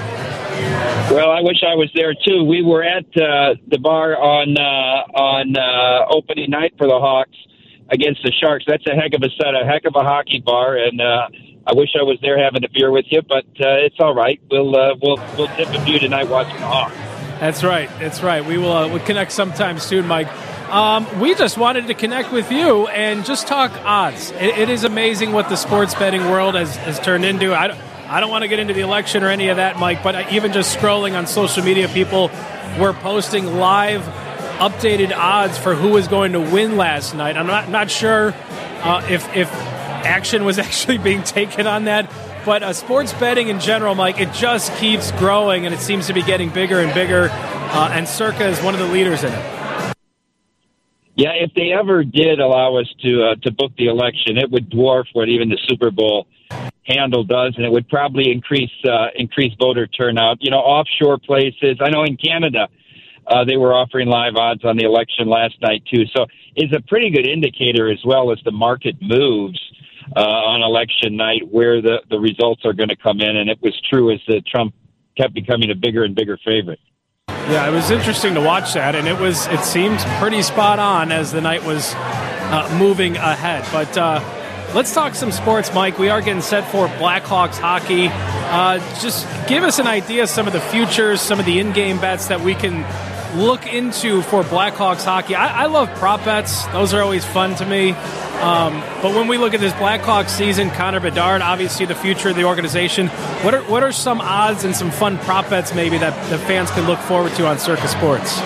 Well, I wish I was there, too. We were at uh, the bar on uh, on uh, opening night for the Hawks against the Sharks. That's a heck of a set, a heck of a hockey bar, and uh, I wish I was there having a beer with you, but uh, it's all right. We'll, uh, we'll, we'll tip a few tonight watching the Hawks. That's right. That's right. We will uh, we'll connect sometime soon, Mike. Um, we just wanted to connect with you and just talk odds. It, it is amazing what the sports betting world has, has turned into. I don't, I don't want to get into the election or any of that, Mike, but even just scrolling on social media, people were posting live updated odds for who was going to win last night. I'm not, not sure uh, if, if action was actually being taken on that. But uh, sports betting in general, Mike, it just keeps growing, and it seems to be getting bigger and bigger, uh, and Circa is one of the leaders in it. Yeah, if they ever did allow us to uh, to book the election, it would dwarf what even the Super Bowl handle does, and it would probably increase uh, increase voter turnout. You know, offshore places. I know in Canada, uh, they were offering live odds on the election last night, too. So it's a pretty good indicator as well as the market moves Uh, on election night where the, the results are going to come in, and it was true as the Trump kept becoming a bigger and bigger favorite. Yeah, it was interesting to watch that, and it was it seemed pretty spot on as the night was uh, moving ahead. But uh, let's talk some sports, Mike. We are getting set for Blackhawks hockey. Uh, just give us an idea of some of the futures, some of the in-game bets that we can look into for Blackhawks hockey. I, I love prop bets. Those are always fun to me. Um, but when we look at this Blackhawks season, Connor Bedard, obviously the future of the organization, what are what are some odds and some fun prop bets maybe that the fans can look forward to on Circa Sports?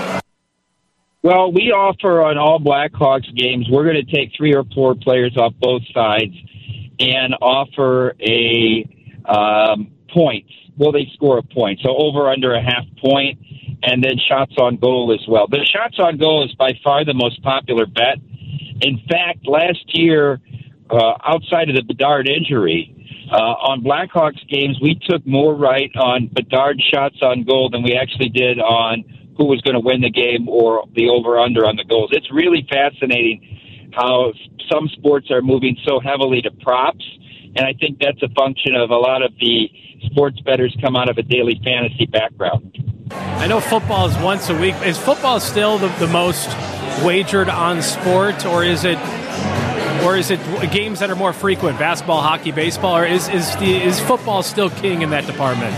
Well, we offer on all Blackhawks games, we're going to take three or four players off both sides and offer a um, points. Will they score a point? So over under a half point, and then shots on goal as well. The shots on goal is by far the most popular bet. In fact, last year, uh, outside of the Bedard injury, uh, on Blackhawks games, we took more right on Bedard shots on goal than we actually did on who was going to win the game or the over-under on the goals. It's really fascinating how some sports are moving so heavily to props, and I think that's a function of a lot of the sports bettors come out of a daily fantasy background. I know football is once a week. Is football still the, the most wagered on sport, or is it or is it games that are more frequent, basketball, hockey, baseball, or is is the is football still king in that department?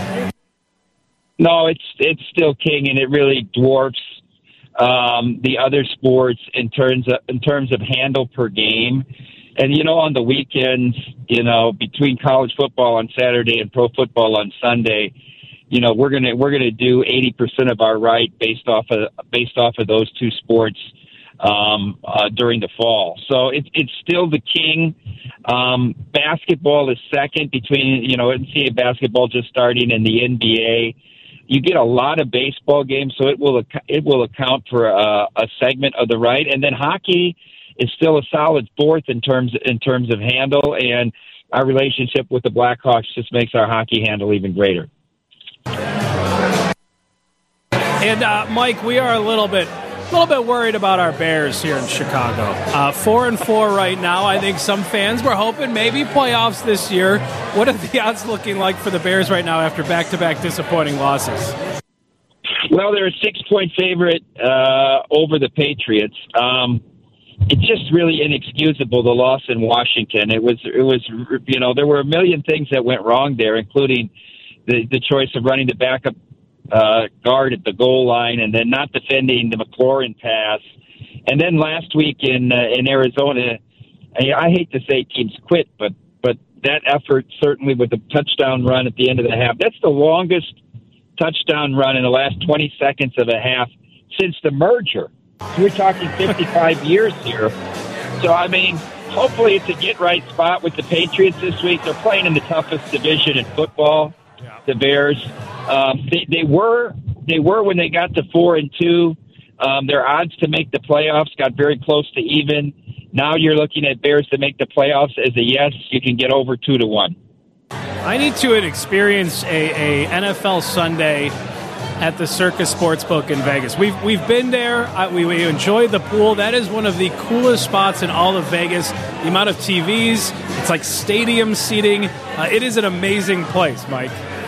No, it's it's still king, and it really dwarfs um, the other sports in terms of in terms of handle per game. And, you know, on the weekends, you know, between college football on Saturday and pro football on Sunday, you know, we're going to we're going to do eighty percent of our right based off of based off of those two sports um, uh, during the fall. So it's it's still the king. Um, basketball is second between, you know, N C double A basketball just starting and the N B A. You get a lot of baseball games, so it will it will account for a, a segment of the right. And then hockey is still a solid fourth in terms in terms of handle, and our relationship with the Blackhawks just makes our hockey handle even greater. And uh, Mike, we are a little bit, a little bit worried about our Bears here in Chicago. Uh, four and four right now. I think some fans were hoping maybe playoffs this year. What are the odds looking like for the Bears right now after back-to-back disappointing losses? Well, they're a six-point favorite uh, over the Patriots. Um, it's just really inexcusable, the loss in Washington. It was, it was, you know, there were a million things that went wrong there, including the the choice of running the backup uh, guard at the goal line and then not defending the McLaurin pass. And then last week in uh, in Arizona, I, I hate to say teams quit, but but that effort, certainly with the touchdown run at the end of the half, that's the longest touchdown run in the last twenty seconds of a half since the merger. We're talking fifty-five years here. So, I mean, hopefully it's a get-right spot with the Patriots this week. They're playing in the toughest division in football, yeah. the Bears. Um, they, they were they were when they got to four and two. Um, their odds to make the playoffs got very close to even. Now you're looking at Bears to make the playoffs as a yes. You can get over two to one. I need to experience a, a N F L Sunday at the Circus Sportsbook in Vegas. We've we've been there. Uh, we, we enjoyed the pool. That is one of the coolest spots in all of Vegas. The amount of T Vs, it's like stadium seating. Uh, it is an amazing place, Mike.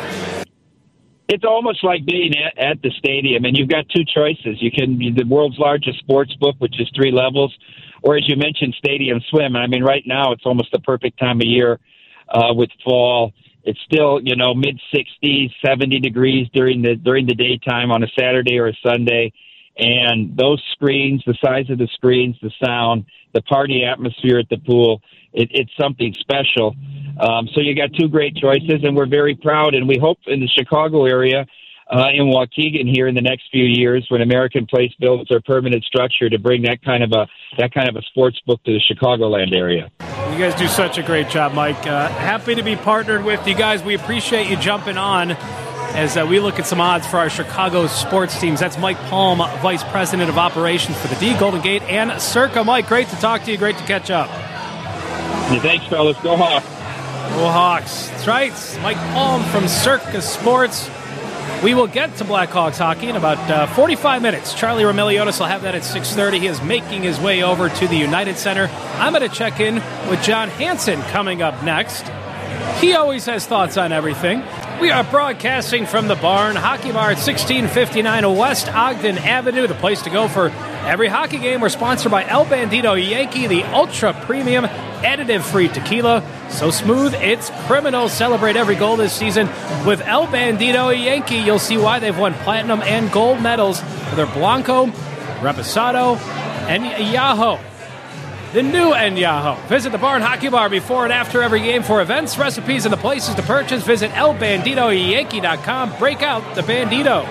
It's almost like being at, at the stadium, and you've got two choices. You can be the world's largest sports book, which is three levels, or as you mentioned, Stadium Swim. I mean, right now it's almost the perfect time of year uh, with fall. It's still, you know, mid sixties, seventy degrees during the during the daytime on a Saturday or a Sunday. And those screens, the size of the screens, the sound, the party atmosphere at the pool, it, it's something special. Um, so you got two great choices, and we're very proud. And we hope in the Chicago area, uh, in Waukegan here in the next few years, when American Place builds their permanent structure, to bring that kind of a that kind of a sports book to the Chicagoland area. You guys do such a great job, Mike. Uh, happy to be partnered with you guys. We appreciate you jumping on as uh, we look at some odds for our Chicago sports teams. That's Mike Palm, Vice President of Operations for the D, Golden Gate, and Circa. Mike, great to talk to you. Great to catch up. Yeah, thanks, fellas. Go Hawks. Go Hawks. That's right. Mike Palm from Circa Sports. We will get to Blackhawks hockey in about uh, forty-five minutes. Charlie Roumeliotis will have that at six thirty. He is making his way over to the United Center. I'm going to check in with John Hansen coming up next. He always has thoughts on everything. We are broadcasting from the Barn Hockey Bar at sixteen fifty-nine West Ogden Avenue, the place to go for every hockey game. We're sponsored by El Bandito Yankee, the ultra-premium, additive-free tequila. So smooth, it's criminal. Celebrate every goal this season with El Bandito Yankee. You'll see why they've won platinum and gold medals for their Blanco, Reposado, and Yahoo. The new Enyaho. Visit the Barn Hockey Bar before and after every game for events, recipes, and the places to purchase. Visit el bandito yankee dot com. Break out the Bandito.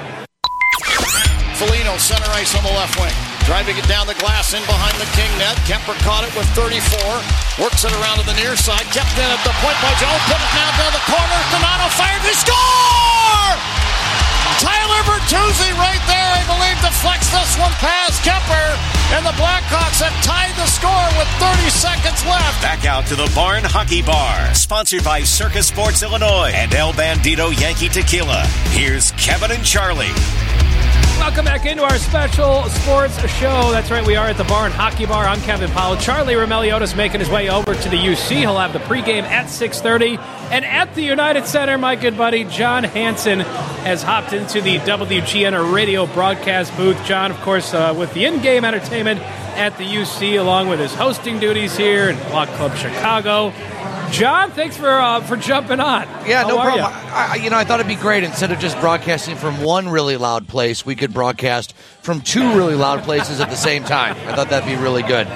Foligno, center ice on the left wing. Driving it down the glass in behind the King net. Kemper caught it with thirty-four. Works it around to the near side. Kept in at the point by Joe. Put it down to the corner. Donato fired. He score! Tyler Bertuzzi right there, I believe, deflects this one past Kemper. And the Blackhawks have tied the score with thirty seconds left. Back out to the Barn Hockey Bar, sponsored by Circus Sports Illinois and El Bandito Yankee Tequila. Here's Kevin and Charlie. Welcome back into our special sports show. That's right, we are at the Barn Hockey Bar. I'm Kevin Powell. Charlie Roumeliotis making his way over to the U C. He'll have the pregame at six thirty. And at the United Center, my good buddy John Hansen has hopped into the W G N radio broadcast booth. John, of course, uh, with the in-game entertainment at the U C, along with his hosting duties here in Block Club Chicago. John, thanks for uh, for jumping on. Yeah, How no are problem. ya? I, I- you know, I thought it'd be great, instead of just broadcasting from one really loud place, we could broadcast from two really loud places at the same time. I thought that'd be really good.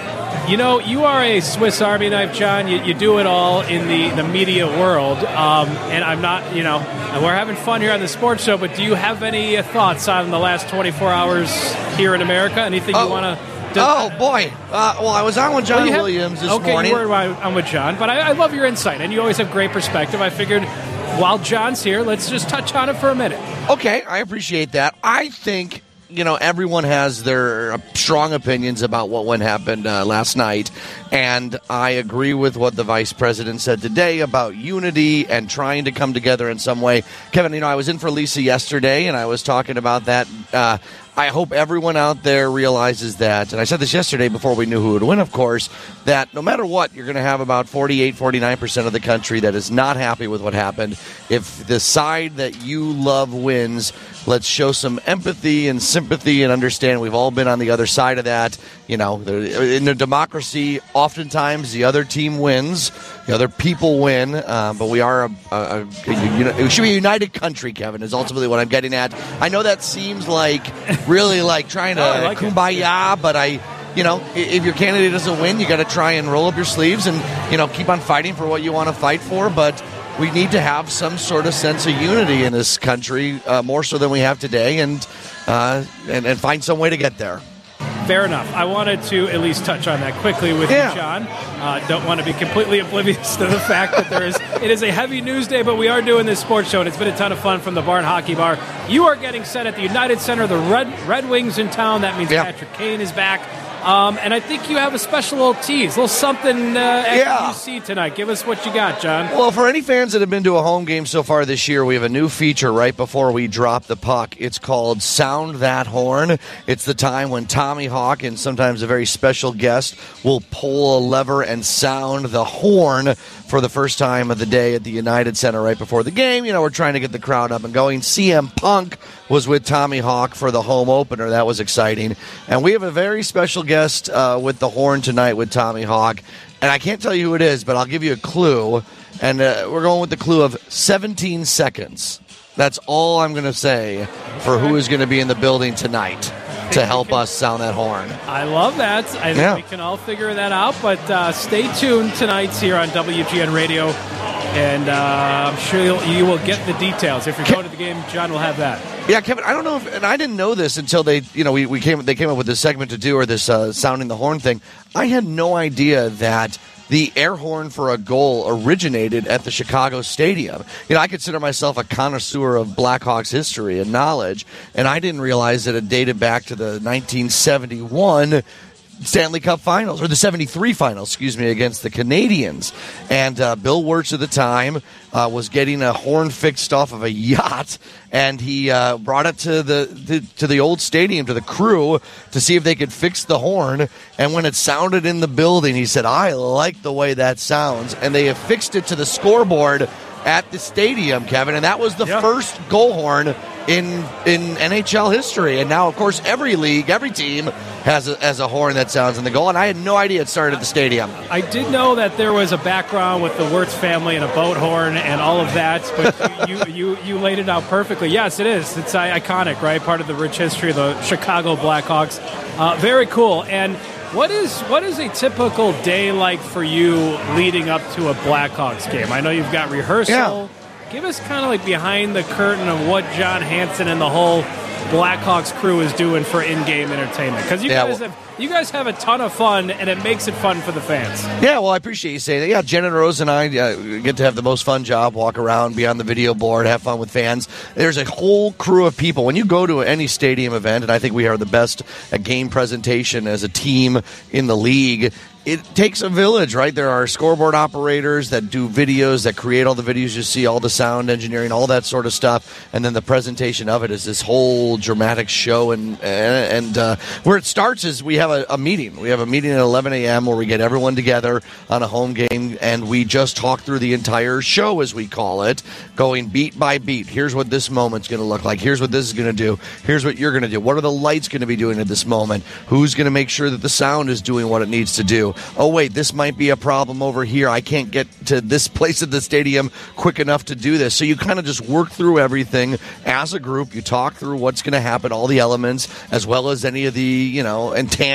You know, you are a Swiss Army knife, John. You, you do it all in the, the media world. Um, and I'm not, you know, we're having fun here on the sports show, but do you have any uh, thoughts on the last twenty-four hours here in America? Anything oh, you want to... Oh, boy. Uh, well, I was on with John well, Williams have, this okay, morning. Okay, you were on with John, but I, I love your insight, and you always have great perspective. I figured while John's here, let's just touch on it for a minute. Okay, I appreciate that. I think... You know, everyone has their strong opinions about what went happened uh, last night, and I agree with what the vice president said today about unity and trying to come together in some way. Kevin, you know, I was in for Lisa yesterday, and I was talking about that. Uh, I hope everyone out there realizes that, and I said this yesterday before we knew who would win, of course, that no matter what, you're going to have about forty-eight, forty-nine percent of the country that is not happy with what happened. If the side that you love wins, let's show some empathy and sympathy and understand we've all been on the other side of that. You know, in a democracy, oftentimes the other team wins, the other people win, uh, but we are a, a, a, a, you know, it should be a united country, Kevin, is ultimately what I'm getting at. I know that seems like really like trying to oh, like kumbaya, it. but I... You know, if your candidate doesn't win, you got to try and roll up your sleeves and, you know, keep on fighting for what you want to fight for. But we need to have some sort of sense of unity in this country, uh, more so than we have today, and, uh, and and find some way to get there. Fair enough. I wanted to at least touch on that quickly with yeah. you, John. Uh, don't want to be completely oblivious to the fact that there is it is a heavy news day, but we are doing this sports show, and it's been a ton of fun from the Barn Hockey Bar. You are getting set at the United Center, the Red Red Wings in town. That means yeah. Patrick Kane is back. Um, and I think you have a special little tease, a little something uh, at yeah. U C tonight. Give us what you got, John. Well, for any fans that have been to a home game so far this year, we have a new feature right before we drop the puck. It's called Sound That Horn. It's the time when Tommy Hawk and sometimes a very special guest will pull a lever and sound the horn for the first time of the day at the United Center right before the game. You know, we're trying to get the crowd up and going. C M Punk was with Tommy Hawk for the home opener. That was exciting. And we have a very special guest uh, with the horn tonight with Tommy Hawk. And I can't tell you who it is, but I'll give you a clue. And uh, we're going with the clue of seventeen seconds. That's all I'm going to say for who is going to be in the building tonight to help us sound that horn. I love that. I think yeah. we can all figure that out. But uh, stay tuned tonight's here on W G N Radio. And uh, I'm sure you'll, you will get the details. If you're going to the game, John will have that. Yeah, Kevin, I don't know if, and I didn't know this until they, you know, we, we came, they came up with this segment to do, or this uh, sounding the horn thing. I had no idea that the air horn for a goal originated at the Chicago Stadium. You know, I consider myself a connoisseur of Blackhawks history and knowledge, and I didn't realize that it dated back to the nineteen seventy-one Stanley Cup Finals, or the seventy-three Finals, excuse me, against the Canadiens. And uh, Bill Wirtz at the time uh, was getting a horn fixed off of a yacht, and he uh, brought it to the, the to the old stadium, to the crew, to see if they could fix the horn. And when it sounded in the building, he said, I like the way that sounds. And they affixed it to the scoreboard at the stadium, Kevin, and that was the yep. first goal horn in in N H L history. And now, of course, every league, every team has a, has a horn that sounds in the goal, and I had no idea it started at the stadium. I did know that there was a background with the Wirtz family and a boat horn and all of that, but you, you, you laid it out perfectly. Yes, it is. It's iconic, right? Part of the rich history of the Chicago Blackhawks. Uh, very cool. And What is what is a typical day like for you leading up to a Blackhawks game? I know you've got rehearsal. Yeah. Give us kind of like behind the curtain of what John Hansen and the whole Blackhawks crew is doing for in-game entertainment. Because you, yeah, guys well, have, you guys have a ton of fun, and it makes it fun for the fans. Yeah, well, I appreciate you saying that. Yeah, Jen and Rose and I uh, get to have the most fun job, walk around, be on the video board, have fun with fans. There's a whole crew of people. When you go to any stadium event, and I think we are the best at game presentation as a team in the league, it takes a village, right? There are scoreboard operators that do videos, that create all the videos you see, all the sound engineering, all that sort of stuff. And then the presentation of it is this whole dramatic show. And and uh, where it starts is we have a, a meeting. We have a meeting at eleven a.m. where we get everyone together on a home game, and we just talk through the entire show, as we call it, going beat by beat. Here's what this moment's going to look like. Here's what this is going to do. Here's what you're going to do. What are the lights going to be doing at this moment? Who's going to make sure that the sound is doing what it needs to do? Oh, wait, this might be a problem over here. I can't get to this place at the stadium quick enough to do this. So you kind of just work through everything as a group. You talk through what's going to happen, all the elements, as well as any of the, you know, intangibles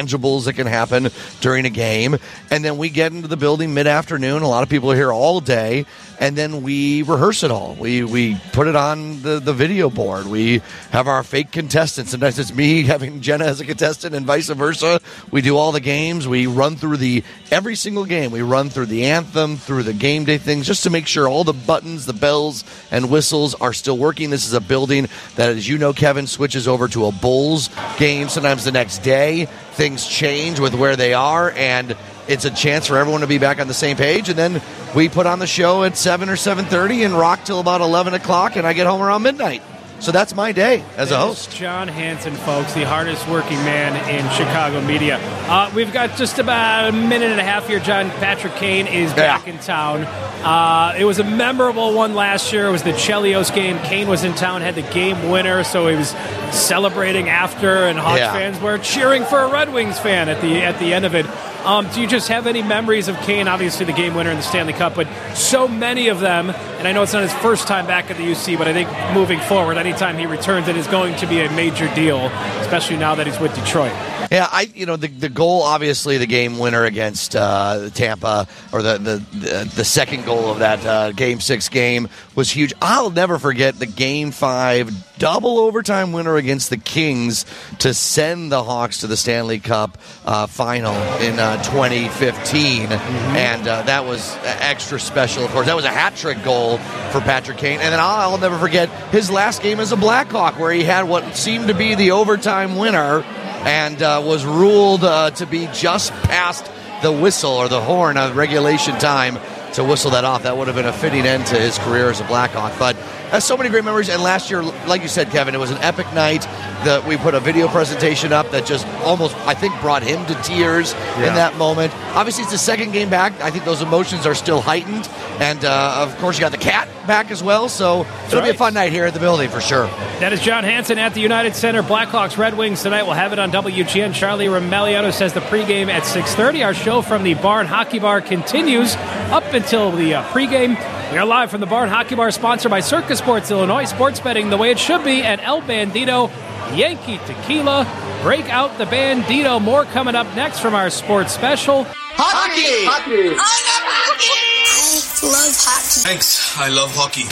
intangibles that can happen during a game. And then we get into the building mid-afternoon. A lot of people are here all day. And then we rehearse it all. We we put it on the, the video board. We have our fake contestants. Sometimes it's me having Jenna as a contestant and vice versa. We do all the games. We run through the every single game. We run through the anthem, through the game day things, just to make sure all the buttons, the bells, and whistles are still working. This is a building that, as you know, Kevin, switches over to a Bulls game sometimes the next day. Things change with where they are, and it's a chance for everyone to be back on the same page. And then we put on the show at seven or seven thirty and rock till about eleven o'clock, and I get home around midnight. So that's my day as a host. John Hansen, folks, the hardest working man in Chicago media. Uh, we've got just about a minute and a half here. John Patrick Kane is back yeah. in town. Uh, it was a memorable one last year. It was the Chelios game. Kane was in town, had the game winner, so he was celebrating after, and Hawks yeah. fans were cheering for a Red Wings fan at the at the end of it. Um, do you just have any memories of Kane? Obviously the game winner in the Stanley Cup, but so many of them, and I know it's not his first time back at the U C, but I think moving forward, anytime he returns, it is going to be a major deal, especially now that he's with Detroit. Yeah, I you know the the goal, obviously the game winner against uh, Tampa, or the, the the the second goal of that uh, game six game was huge. I'll never forget the game five double overtime winner against the Kings to send the Hawks to the Stanley Cup uh, final in uh, twenty fifteen, mm-hmm. and uh, that was extra special. Of course, that was a hat trick goal for Patrick Kane, and then I'll, I'll never forget his last game as a Blackhawk, where he had what seemed to be the overtime winner, and uh, was ruled uh, to be just past the whistle or the horn of regulation time to whistle that off. That would have been a fitting end to his career as a Blackhawk. But has so many great memories. And last year, like you said, Kevin, it was an epic night. That we put a video presentation up that just almost, I think, brought him to tears yeah. in that moment. Obviously, it's the second game back. I think those emotions are still heightened. And, uh, of course, you got the cat back as well. So it'll right. be a fun night here at the building for sure. That is John Hansen at the United Center. Blackhawks, Red Wings tonight. We'll have it on W G N. Charlie Roumelioto says the pregame at six thirty. Our show from the Barn Hockey Bar continues up until the uh, pregame. We are live from the Barn Hockey Bar, sponsored by Circus Sports Illinois. Sports betting the way it should be at El Bandito Yankee Tequila. Break out the Bandito. More coming up next from our sports special. Hockey! Hockey! I love hockey! I love hockey. Thanks. I love hockey.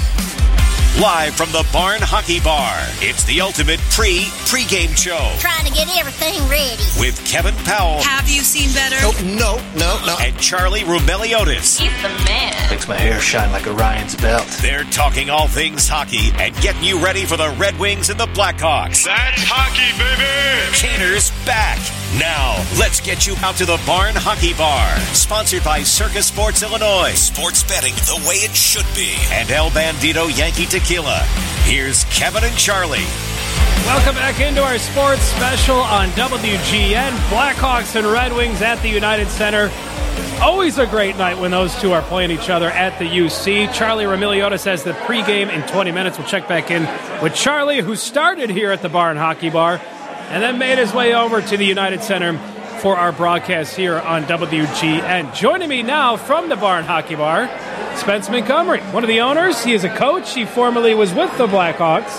Live from the Barn Hockey Bar, it's the ultimate pre pregame show. Trying to get everything ready. With Kevin Powell. Have you seen better? Nope, no, no, no. And Charlie Roumeliotis. He's the man. Makes my hair shine like Orion's belt. They're talking all things hockey and getting you ready for the Red Wings and the Blackhawks. That's hockey, baby! Kaner's back. Now, let's get you out to the Barn Hockey Bar. Sponsored by Circus Sports Illinois. Sports betting the way it should be. And El Bandito Yankee Tequila. Here's Kevin and Charlie. Welcome back into our sports special on W G N. Blackhawks and Red Wings at the United Center. Always a great night when those two are playing each other at the U C. Charlie Roumelioto says the pregame in twenty minutes. We'll check back in with Charlie, who started here at the Barn Hockey Bar and then made his way over to the United Center for our broadcast here on W G N. Joining me now from the Barn Hockey Bar, Spence Montgomery, one of the owners. He is a coach. He formerly was with the Blackhawks.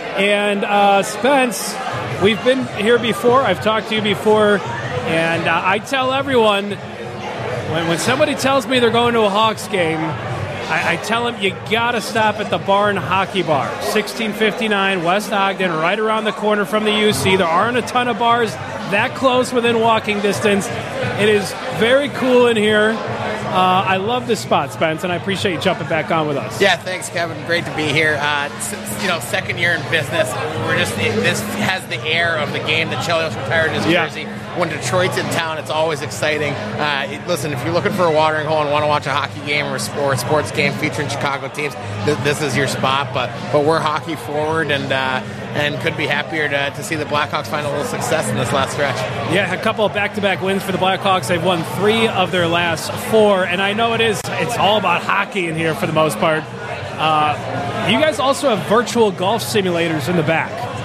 And uh, Spence, we've been here before. I've talked to you before. And uh, I tell everyone, when, when somebody tells me they're going to a Hawks game, I, I tell them you got to stop at the Barn Hockey Bar, sixteen fifty-nine West Ogden, right around the corner from the U C. There aren't a ton of bars that close within walking distance. It is very cool in here. Uh, I love this spot, Spence, and I appreciate you jumping back on with us. Yeah, thanks, Kevin. Great to be here. Uh, you know, second year in business. We're just this has the air of the game that Chelios retired his yeah. jersey. When Detroit's in town, it's always exciting. Uh, it, listen, if you're looking for a watering hole and want to watch a hockey game or a, sport, or a sports game featuring Chicago teams, th- this is your spot. But but we're hockey forward, and uh, and could be happier to, to see the Blackhawks find a little success in this last stretch. Yeah, a couple of back-to-back wins for the Blackhawks. They've won three of their last four, and I know it is. It's all about hockey in here for the most part. Uh, you guys also have virtual golf simulators in the back.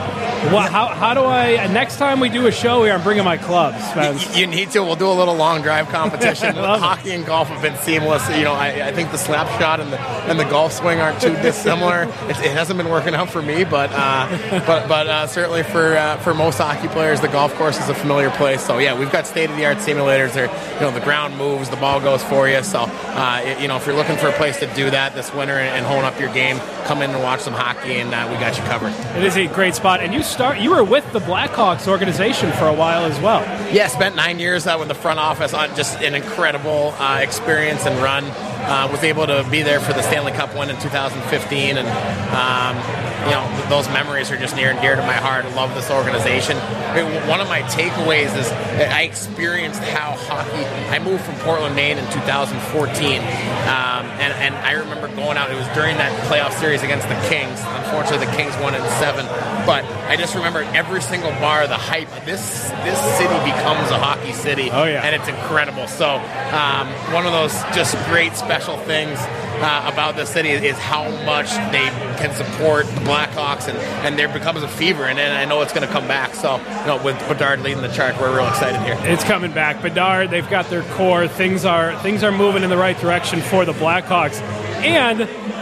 Well, how, how do I, next time we do a show here, I'm bringing my clubs. You, you need to. We'll do a little long drive competition. Hockey and golf have been seamless. You know, I, I think the slap shot and the and the golf swing aren't too dissimilar. It, it hasn't been working out for me, but uh, but but uh, certainly for uh, for most hockey players, the golf course is a familiar place. So yeah, we've got state of the art simulators. There, you know, the ground moves, the ball goes for you. So uh, it, you know, if you're looking for a place to do that this winter and, and hone up your game, come in and watch some hockey, and uh, we got you covered. It is a great spot, and you start. You were with the Blackhawks organization for a while as well. Yeah, spent nine years uh, with the front office on just an incredible uh, experience and run. Uh, was able to be there for the Stanley Cup win in two thousand fifteen, and um, you know, th- those memories are just near and dear to my heart. I love this organization. It, one of my takeaways is that I experienced how hockey. I moved from Portland, Maine in two thousand fourteen, um, and, and I remember going out. It was during that playoff series against the Kings. Unfortunately, the Kings won in seven, but I just remember every single bar, the hype. This this city becomes a hockey city, oh, yeah. and it's incredible. So um, one of those just great special Special things uh, about the city is how much they can support the Blackhawks, and, and there becomes a fever, and, and I know it's going to come back. So, you know, with Bedard leading the charge, we're real excited here. It's coming back. Bedard, they've got their core. Things are things are moving in the right direction for the Blackhawks, and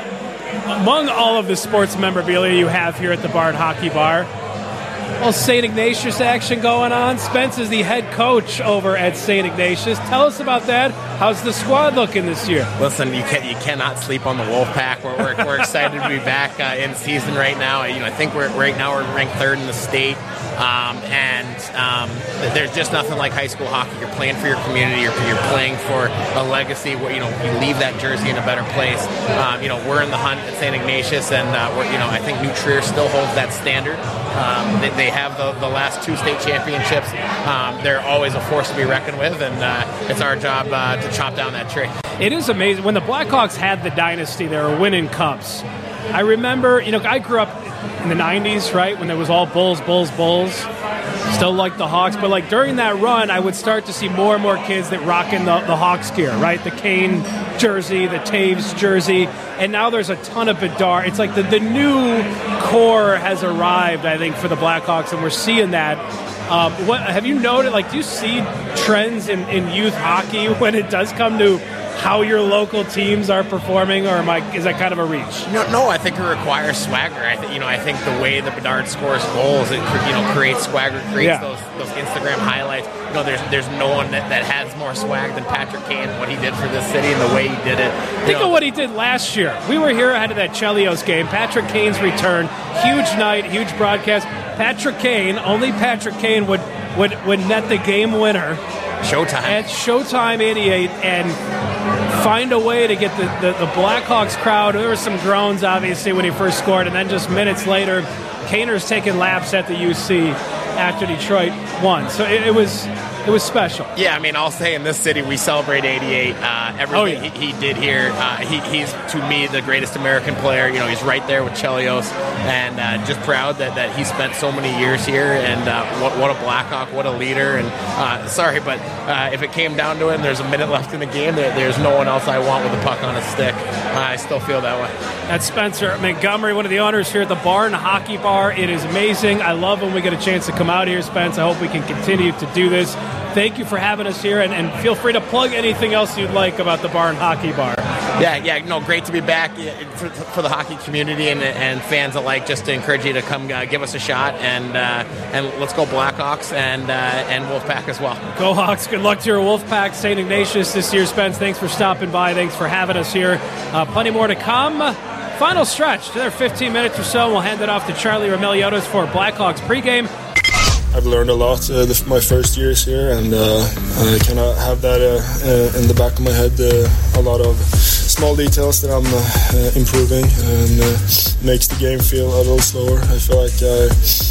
among all of the sports memorabilia you have here at the Barn Hockey Bar, well, Saint Ignatius action going on. Spence is the head coach over at Saint Ignatius. Tell us about that. How's the squad looking this year? Listen, you can you cannot sleep on the Wolfpack. We're we're, we're excited to be back uh, in season right now. You know, I think we're right now we're ranked third in the state, um, and um, there's just nothing like high school hockey. You're playing for your community. You're, you're playing for a legacy. Where you know you leave that jersey in a better place. Um, you know, we're in the hunt at Saint Ignatius, and uh, we're you know I think New Trier still holds that standard. Um, they, they have the, the last two state championships. Um, they're always a force to be reckoned with, and uh, it's our job uh, to chop down that tree. It is amazing. When the Blackhawks had the dynasty, they were winning cups. I remember, you know, I grew up in the nineties, right, when it was all Bulls, Bulls, Bulls. Still like the Hawks, but like during that run, I would start to see more and more kids that rocking the, the Hawks gear, right? The Kane jersey, the Taves jersey, and now there's a ton of Bedard. It's like the, the new core has arrived, I think, for the Blackhawks, and we're seeing that. Um, what have you noted? Like, do you see trends in, in youth hockey when it does come to how your local teams are performing, or am I, is that kind of a reach? No, no. I think it requires swagger. I think you know. I think the way that Bedard scores goals, it you know creates swagger, creates yeah. those those Instagram highlights. You know, there's there's no one that, that has more swag than Patrick Kane. What he did for this city and the way he did it. Think know. of what he did last year. We were here ahead of that Chelios game. Patrick Kane's return, huge night, huge broadcast. Patrick Kane, only Patrick Kane would would would net the game winner. Showtime. At Showtime eighty-eight, and find a way to get the, the, the Blackhawks crowd. There were some groans, obviously, when he first scored, and then just minutes later, Kaner's taking laps at the U C after Detroit won. So it, it was it was special. Yeah, I mean, I'll say in this city, we celebrate eighty-eight. Uh, everything oh, yeah. he, he did here, uh, he, he's, to me, the greatest American player. You know, he's right there with Chelios, and uh, just proud that, that he spent so many years here, and uh, what, what a Blackhawk, what a leader. And uh, sorry, but uh, if it came down to it and there's a minute left in the game, there, there's no one else I want with a puck on a stick. Uh, I still feel that way. That's Spencer Montgomery, one of the owners here at the Barn Hockey Bar. It is amazing. I love when we get a chance to come out here, Spence. I hope we can continue to do this. Thank you for having us here, and, and feel free to plug anything else you'd like about the Barn Hockey Bar. Yeah, yeah, no, great to be back for, for the hockey community and, and fans alike. Just to encourage you to come uh, give us a shot, and uh, and let's go Blackhawks and uh, and Wolfpack as well. Go Hawks! Good luck to your Wolfpack, Saint Ignatius this year. Spence, thanks for stopping by. Thanks for having us here. Uh, plenty more to come. Final stretch. Another fifteen minutes or so. We'll hand it off to Charlie Roumeliotis for Blackhawks pregame. I've learned a lot uh, the, my first years here, and uh, I kind of have that uh, uh, in the back of my head, uh, a lot of small details that I'm uh, uh, improving, and uh, makes the game feel a little slower. I feel like I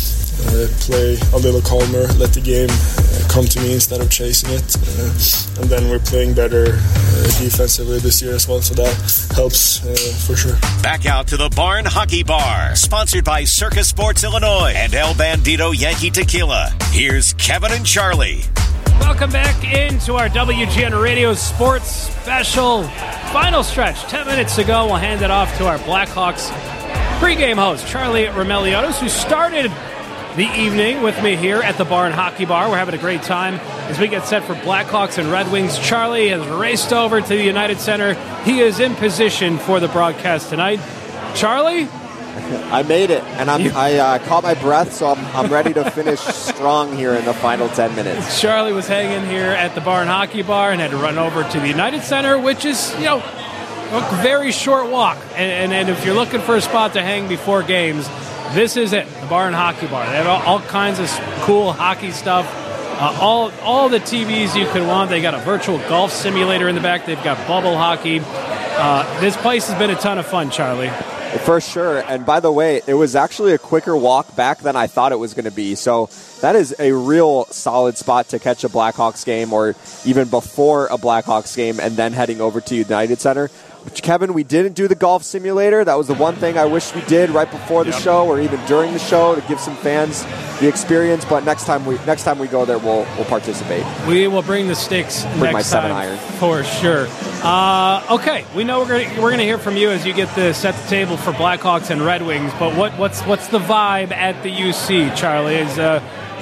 uh, play a little calmer, let the game uh, come to me instead of chasing it, uh, and then we're playing better uh, defensively this year as well, so that helps uh, for sure. Back out to the Barn Hockey Bar, sponsored by Circus Sports Illinois and El Bandito Yankee Tequila. Here's Kevin and Charlie. Welcome back into our W G N Radio Sports Special. Final stretch. Ten minutes to go. We'll hand it off to our Blackhawks pregame host, Charlie Roumeliotis, who started the evening with me here at the Barn Hockey Bar. We're having a great time as we get set for Blackhawks and Red Wings. Charlie has raced over to the United Center. He is in position for the broadcast tonight. Charlie? I made it, and I'm, I uh, caught my breath, so I'm, I'm ready to finish strong here in the final ten minutes. Charlie was hanging here at the Barn Hockey Bar and had to run over to the United Center, which is, you know, a very short walk. And, and, and if you're looking for a spot to hang before games, this is it, the Barn Hockey Bar. They have all, all kinds of cool hockey stuff, uh, all all the T Vs you could want. They got a virtual golf simulator in the back. They've got bubble hockey. Uh, this place has been a ton of fun, Charlie. For sure. And by the way, it was actually a quicker walk back than I thought it was going to be. So that is a real solid spot to catch a Blackhawks game, or even before a Blackhawks game and then heading over to United Center. Kevin, we didn't do the golf simulator. That was the one thing I wish we did right before the yep. show, or even during the show, to give some fans the experience. But next time we next time we go there, we'll we'll participate. We will bring the sticks bring next my seven time iron for sure. Uh, okay, we know we're gonna we're gonna hear from you as you get the set the table for Blackhawks and Red Wings. But what what's what's the vibe at the U C, Charlie? Is uh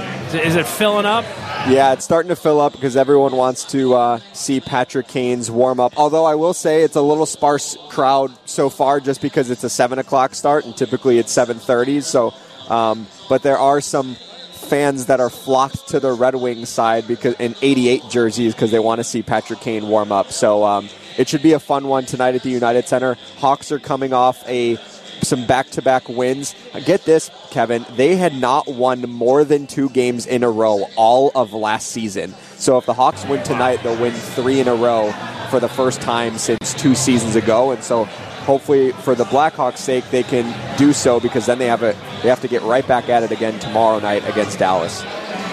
is it filling up? Yeah, it's starting to fill up because everyone wants to uh, see Patrick Kane's warm-up. Although I will say it's a little sparse crowd so far just because it's a seven o'clock start, and typically it's seven thirty. So, um, but there are some fans that are flocked to the Red Wings side because in eighty-eight jerseys because they want to see Patrick Kane warm up. So um, it should be a fun one tonight at the United Center. Hawks are coming off a some back-to-back wins. Get this, Kevin, they had not won more than two games in a row all of last season. So if the Hawks win tonight, they'll win three in a row for the first time since two seasons ago. And so hopefully for the Blackhawks' sake, they can do so, because then they have a they have to get right back at it again tomorrow night against Dallas.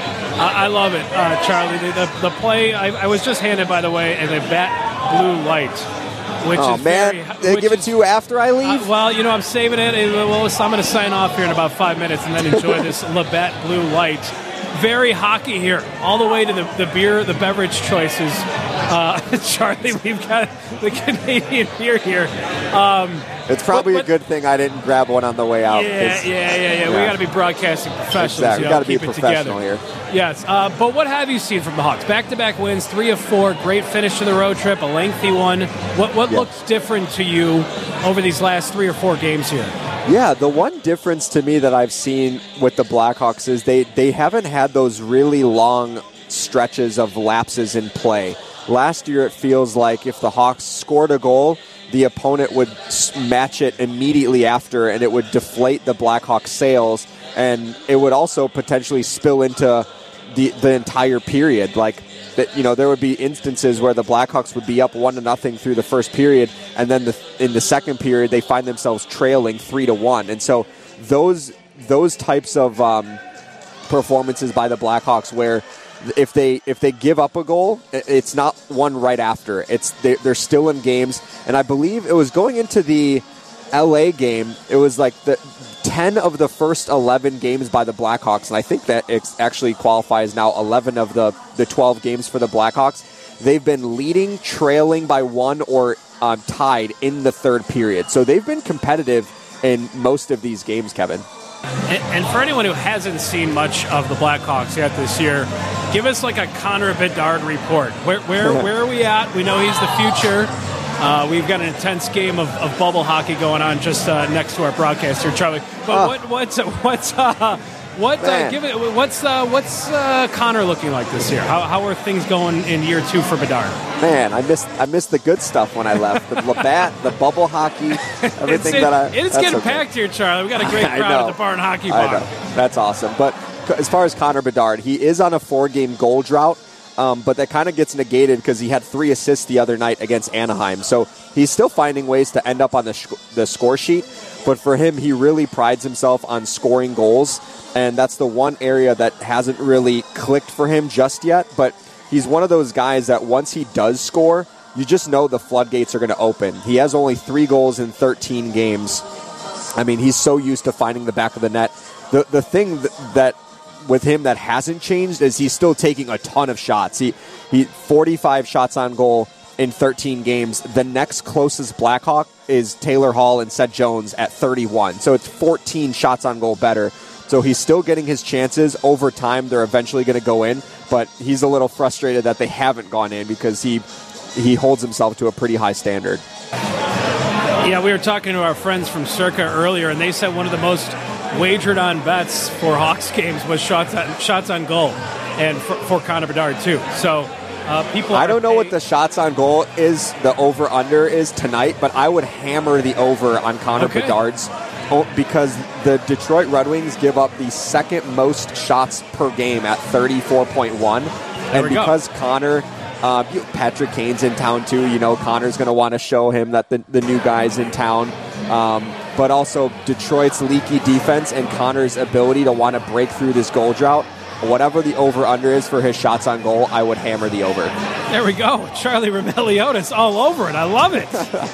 I, I love it, uh, Charlie. The, the, the play, I, I was just handed, by the way, a Labatt Blue Light. Which oh, is man. very, they give it to you after I leave? Uh, well, you know, I'm saving it. Well, I'm going to sign off here in about five minutes and then enjoy this Labatt Blue Light. Very hockey here, all the way to the, the beer, the beverage choices. Uh, Charlie, we've got the Canadian beer here. Um, it's probably but, but, a good thing I didn't grab one on the way out. Yeah, yeah, yeah, yeah, yeah. We got to be broadcasting professionals. Exactly. You We know, got to be professional here. Yes, uh, but what have you seen from the Hawks? Back-to-back wins, three of four, great finish to the road trip, a lengthy one. What what yeah. looks different to you over these last three or four games here? Yeah, the one difference to me that I've seen with the Blackhawks is they, they haven't had those really long stretches of lapses in play. Last year, it feels like if the Hawks scored a goal, the opponent would match it immediately after, and it would deflate the Blackhawks' sails, and it would also potentially spill into the the entire period. Like, that, you know, there would be instances where the Blackhawks would be up one to nothing through the first period, and then the, in the second period they find themselves trailing three to one. And so those those types of um, performances by the Blackhawks, where if they if they give up a goal, it's not one right after. It's they, they're still in games, and I believe it was going into the L A game. It was like the ten of the first eleven games by the Blackhawks, and I think that it actually qualifies now eleven of the, the twelve games for the Blackhawks. They've been leading, trailing by one, or um, tied in the third period. So they've been competitive in most of these games, Kevin. And, and for anyone who hasn't seen much of the Blackhawks yet this year, give us like a Connor Bedard report. Where where where are we at? We know he's the future. Uh, we've got an intense game of, of bubble hockey going on just uh, next to our broadcast here, Charlie. But uh, what what's what's uh, what uh, give it what's uh, what's uh, Connor looking like this year? How, how are things going in year two for Bedard? Man, I missed I missed the good stuff when I left. The Labatt, the bubble hockey, everything it's, that I. It's getting okay. packed here, Charlie. We got a great crowd at the Barn Hockey Bar. I know. That's awesome. But as far as Connor Bedard, he is on a four-game goal drought. Um, but that kind of gets negated because he had three assists the other night against Anaheim. So he's still finding ways to end up on the sh- the score sheet. But for him, he really prides himself on scoring goals. And that's the one area that hasn't really clicked for him just yet. But he's one of those guys that once he does score, you just know the floodgates are going to open. He has only three goals in thirteen games. I mean, he's so used to finding the back of the net. The, the thing th- that... with him that hasn't changed is he's still taking a ton of shots. He he forty-five shots on goal in thirteen games. The next closest Blackhawk is Taylor Hall and Seth Jones at thirty-one. So it's fourteen shots on goal better. So he's still getting his chances. Over time, they're eventually going to go in, but he's a little frustrated that they haven't gone in because he he holds himself to a pretty high standard. Yeah, we were talking to our friends from Circa earlier, and they said one of the most wagered on bets for Hawks games was shots on, shots on goal, and for, for Connor Bedard too. So uh, people, I don't know paying- what the shots on goal is, the over under is tonight, but I would hammer the over on Connor Okay. Bedard's because the Detroit Red Wings give up the second most shots per game at thirty-four point one, and we go. because Connor. Uh, Patrick Kane's in town too. You know, Connor's going to want to show him that the, the new guy's in town. Um, but also Detroit's leaky defense and Connor's ability to want to break through this goal drought. Whatever the over-under is for his shots on goal, I would hammer the over. There we go. Charlie Roumeliotis all over it. I love it.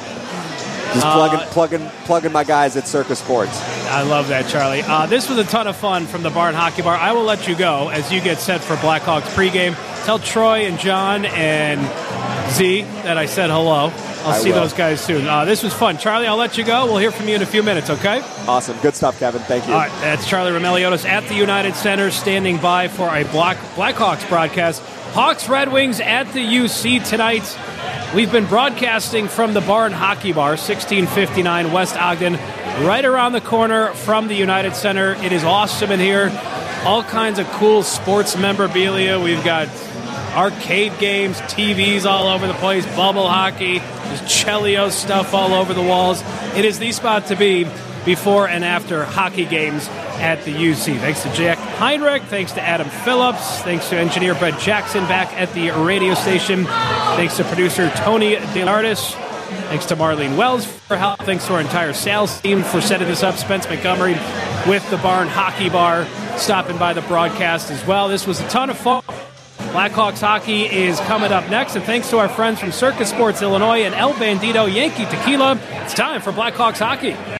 Just plugging, uh, plugging, plugging my guys at Circa Sports. I love that, Charlie. Uh, this was a ton of fun from the Barn Hockey Bar. I will let you go as you get set for Blackhawks pregame. Tell Troy and John and Z that I said hello. I'll I see will. those guys soon. Uh, this was fun. Charlie, I'll let you go. We'll hear from you in a few minutes, okay? Awesome. Good stuff, Kevin. Thank you. All right, that's Charlie Roumeliotis at the United Center, standing by for a Black Blackhawks broadcast. Hawks Red Wings at the U C tonight. We've been broadcasting from the Barn Hockey Bar, sixteen fifty-nine West Ogden, right around the corner from the United Center. It is awesome in here. All kinds of cool sports memorabilia. We've got arcade games, T Vs all over the place, bubble hockey, there's Chelio stuff all over the walls. It is the spot to be before and after hockey games at the U C. Thanks to Jack Heinrich, thanks to Adam Phillips, thanks to engineer Brett Jackson back at the radio station, thanks to producer Tony DeLartis, thanks to Marlene Wells for help, thanks to our entire sales team for setting this up, Spence Montgomery with the Barn Hockey Bar stopping by the broadcast as well. This was a ton of fun. Blackhawks hockey is coming up next, and thanks to our friends from Circa Sports Illinois and El Bandito Yankee Tequila, it's time for Blackhawks hockey.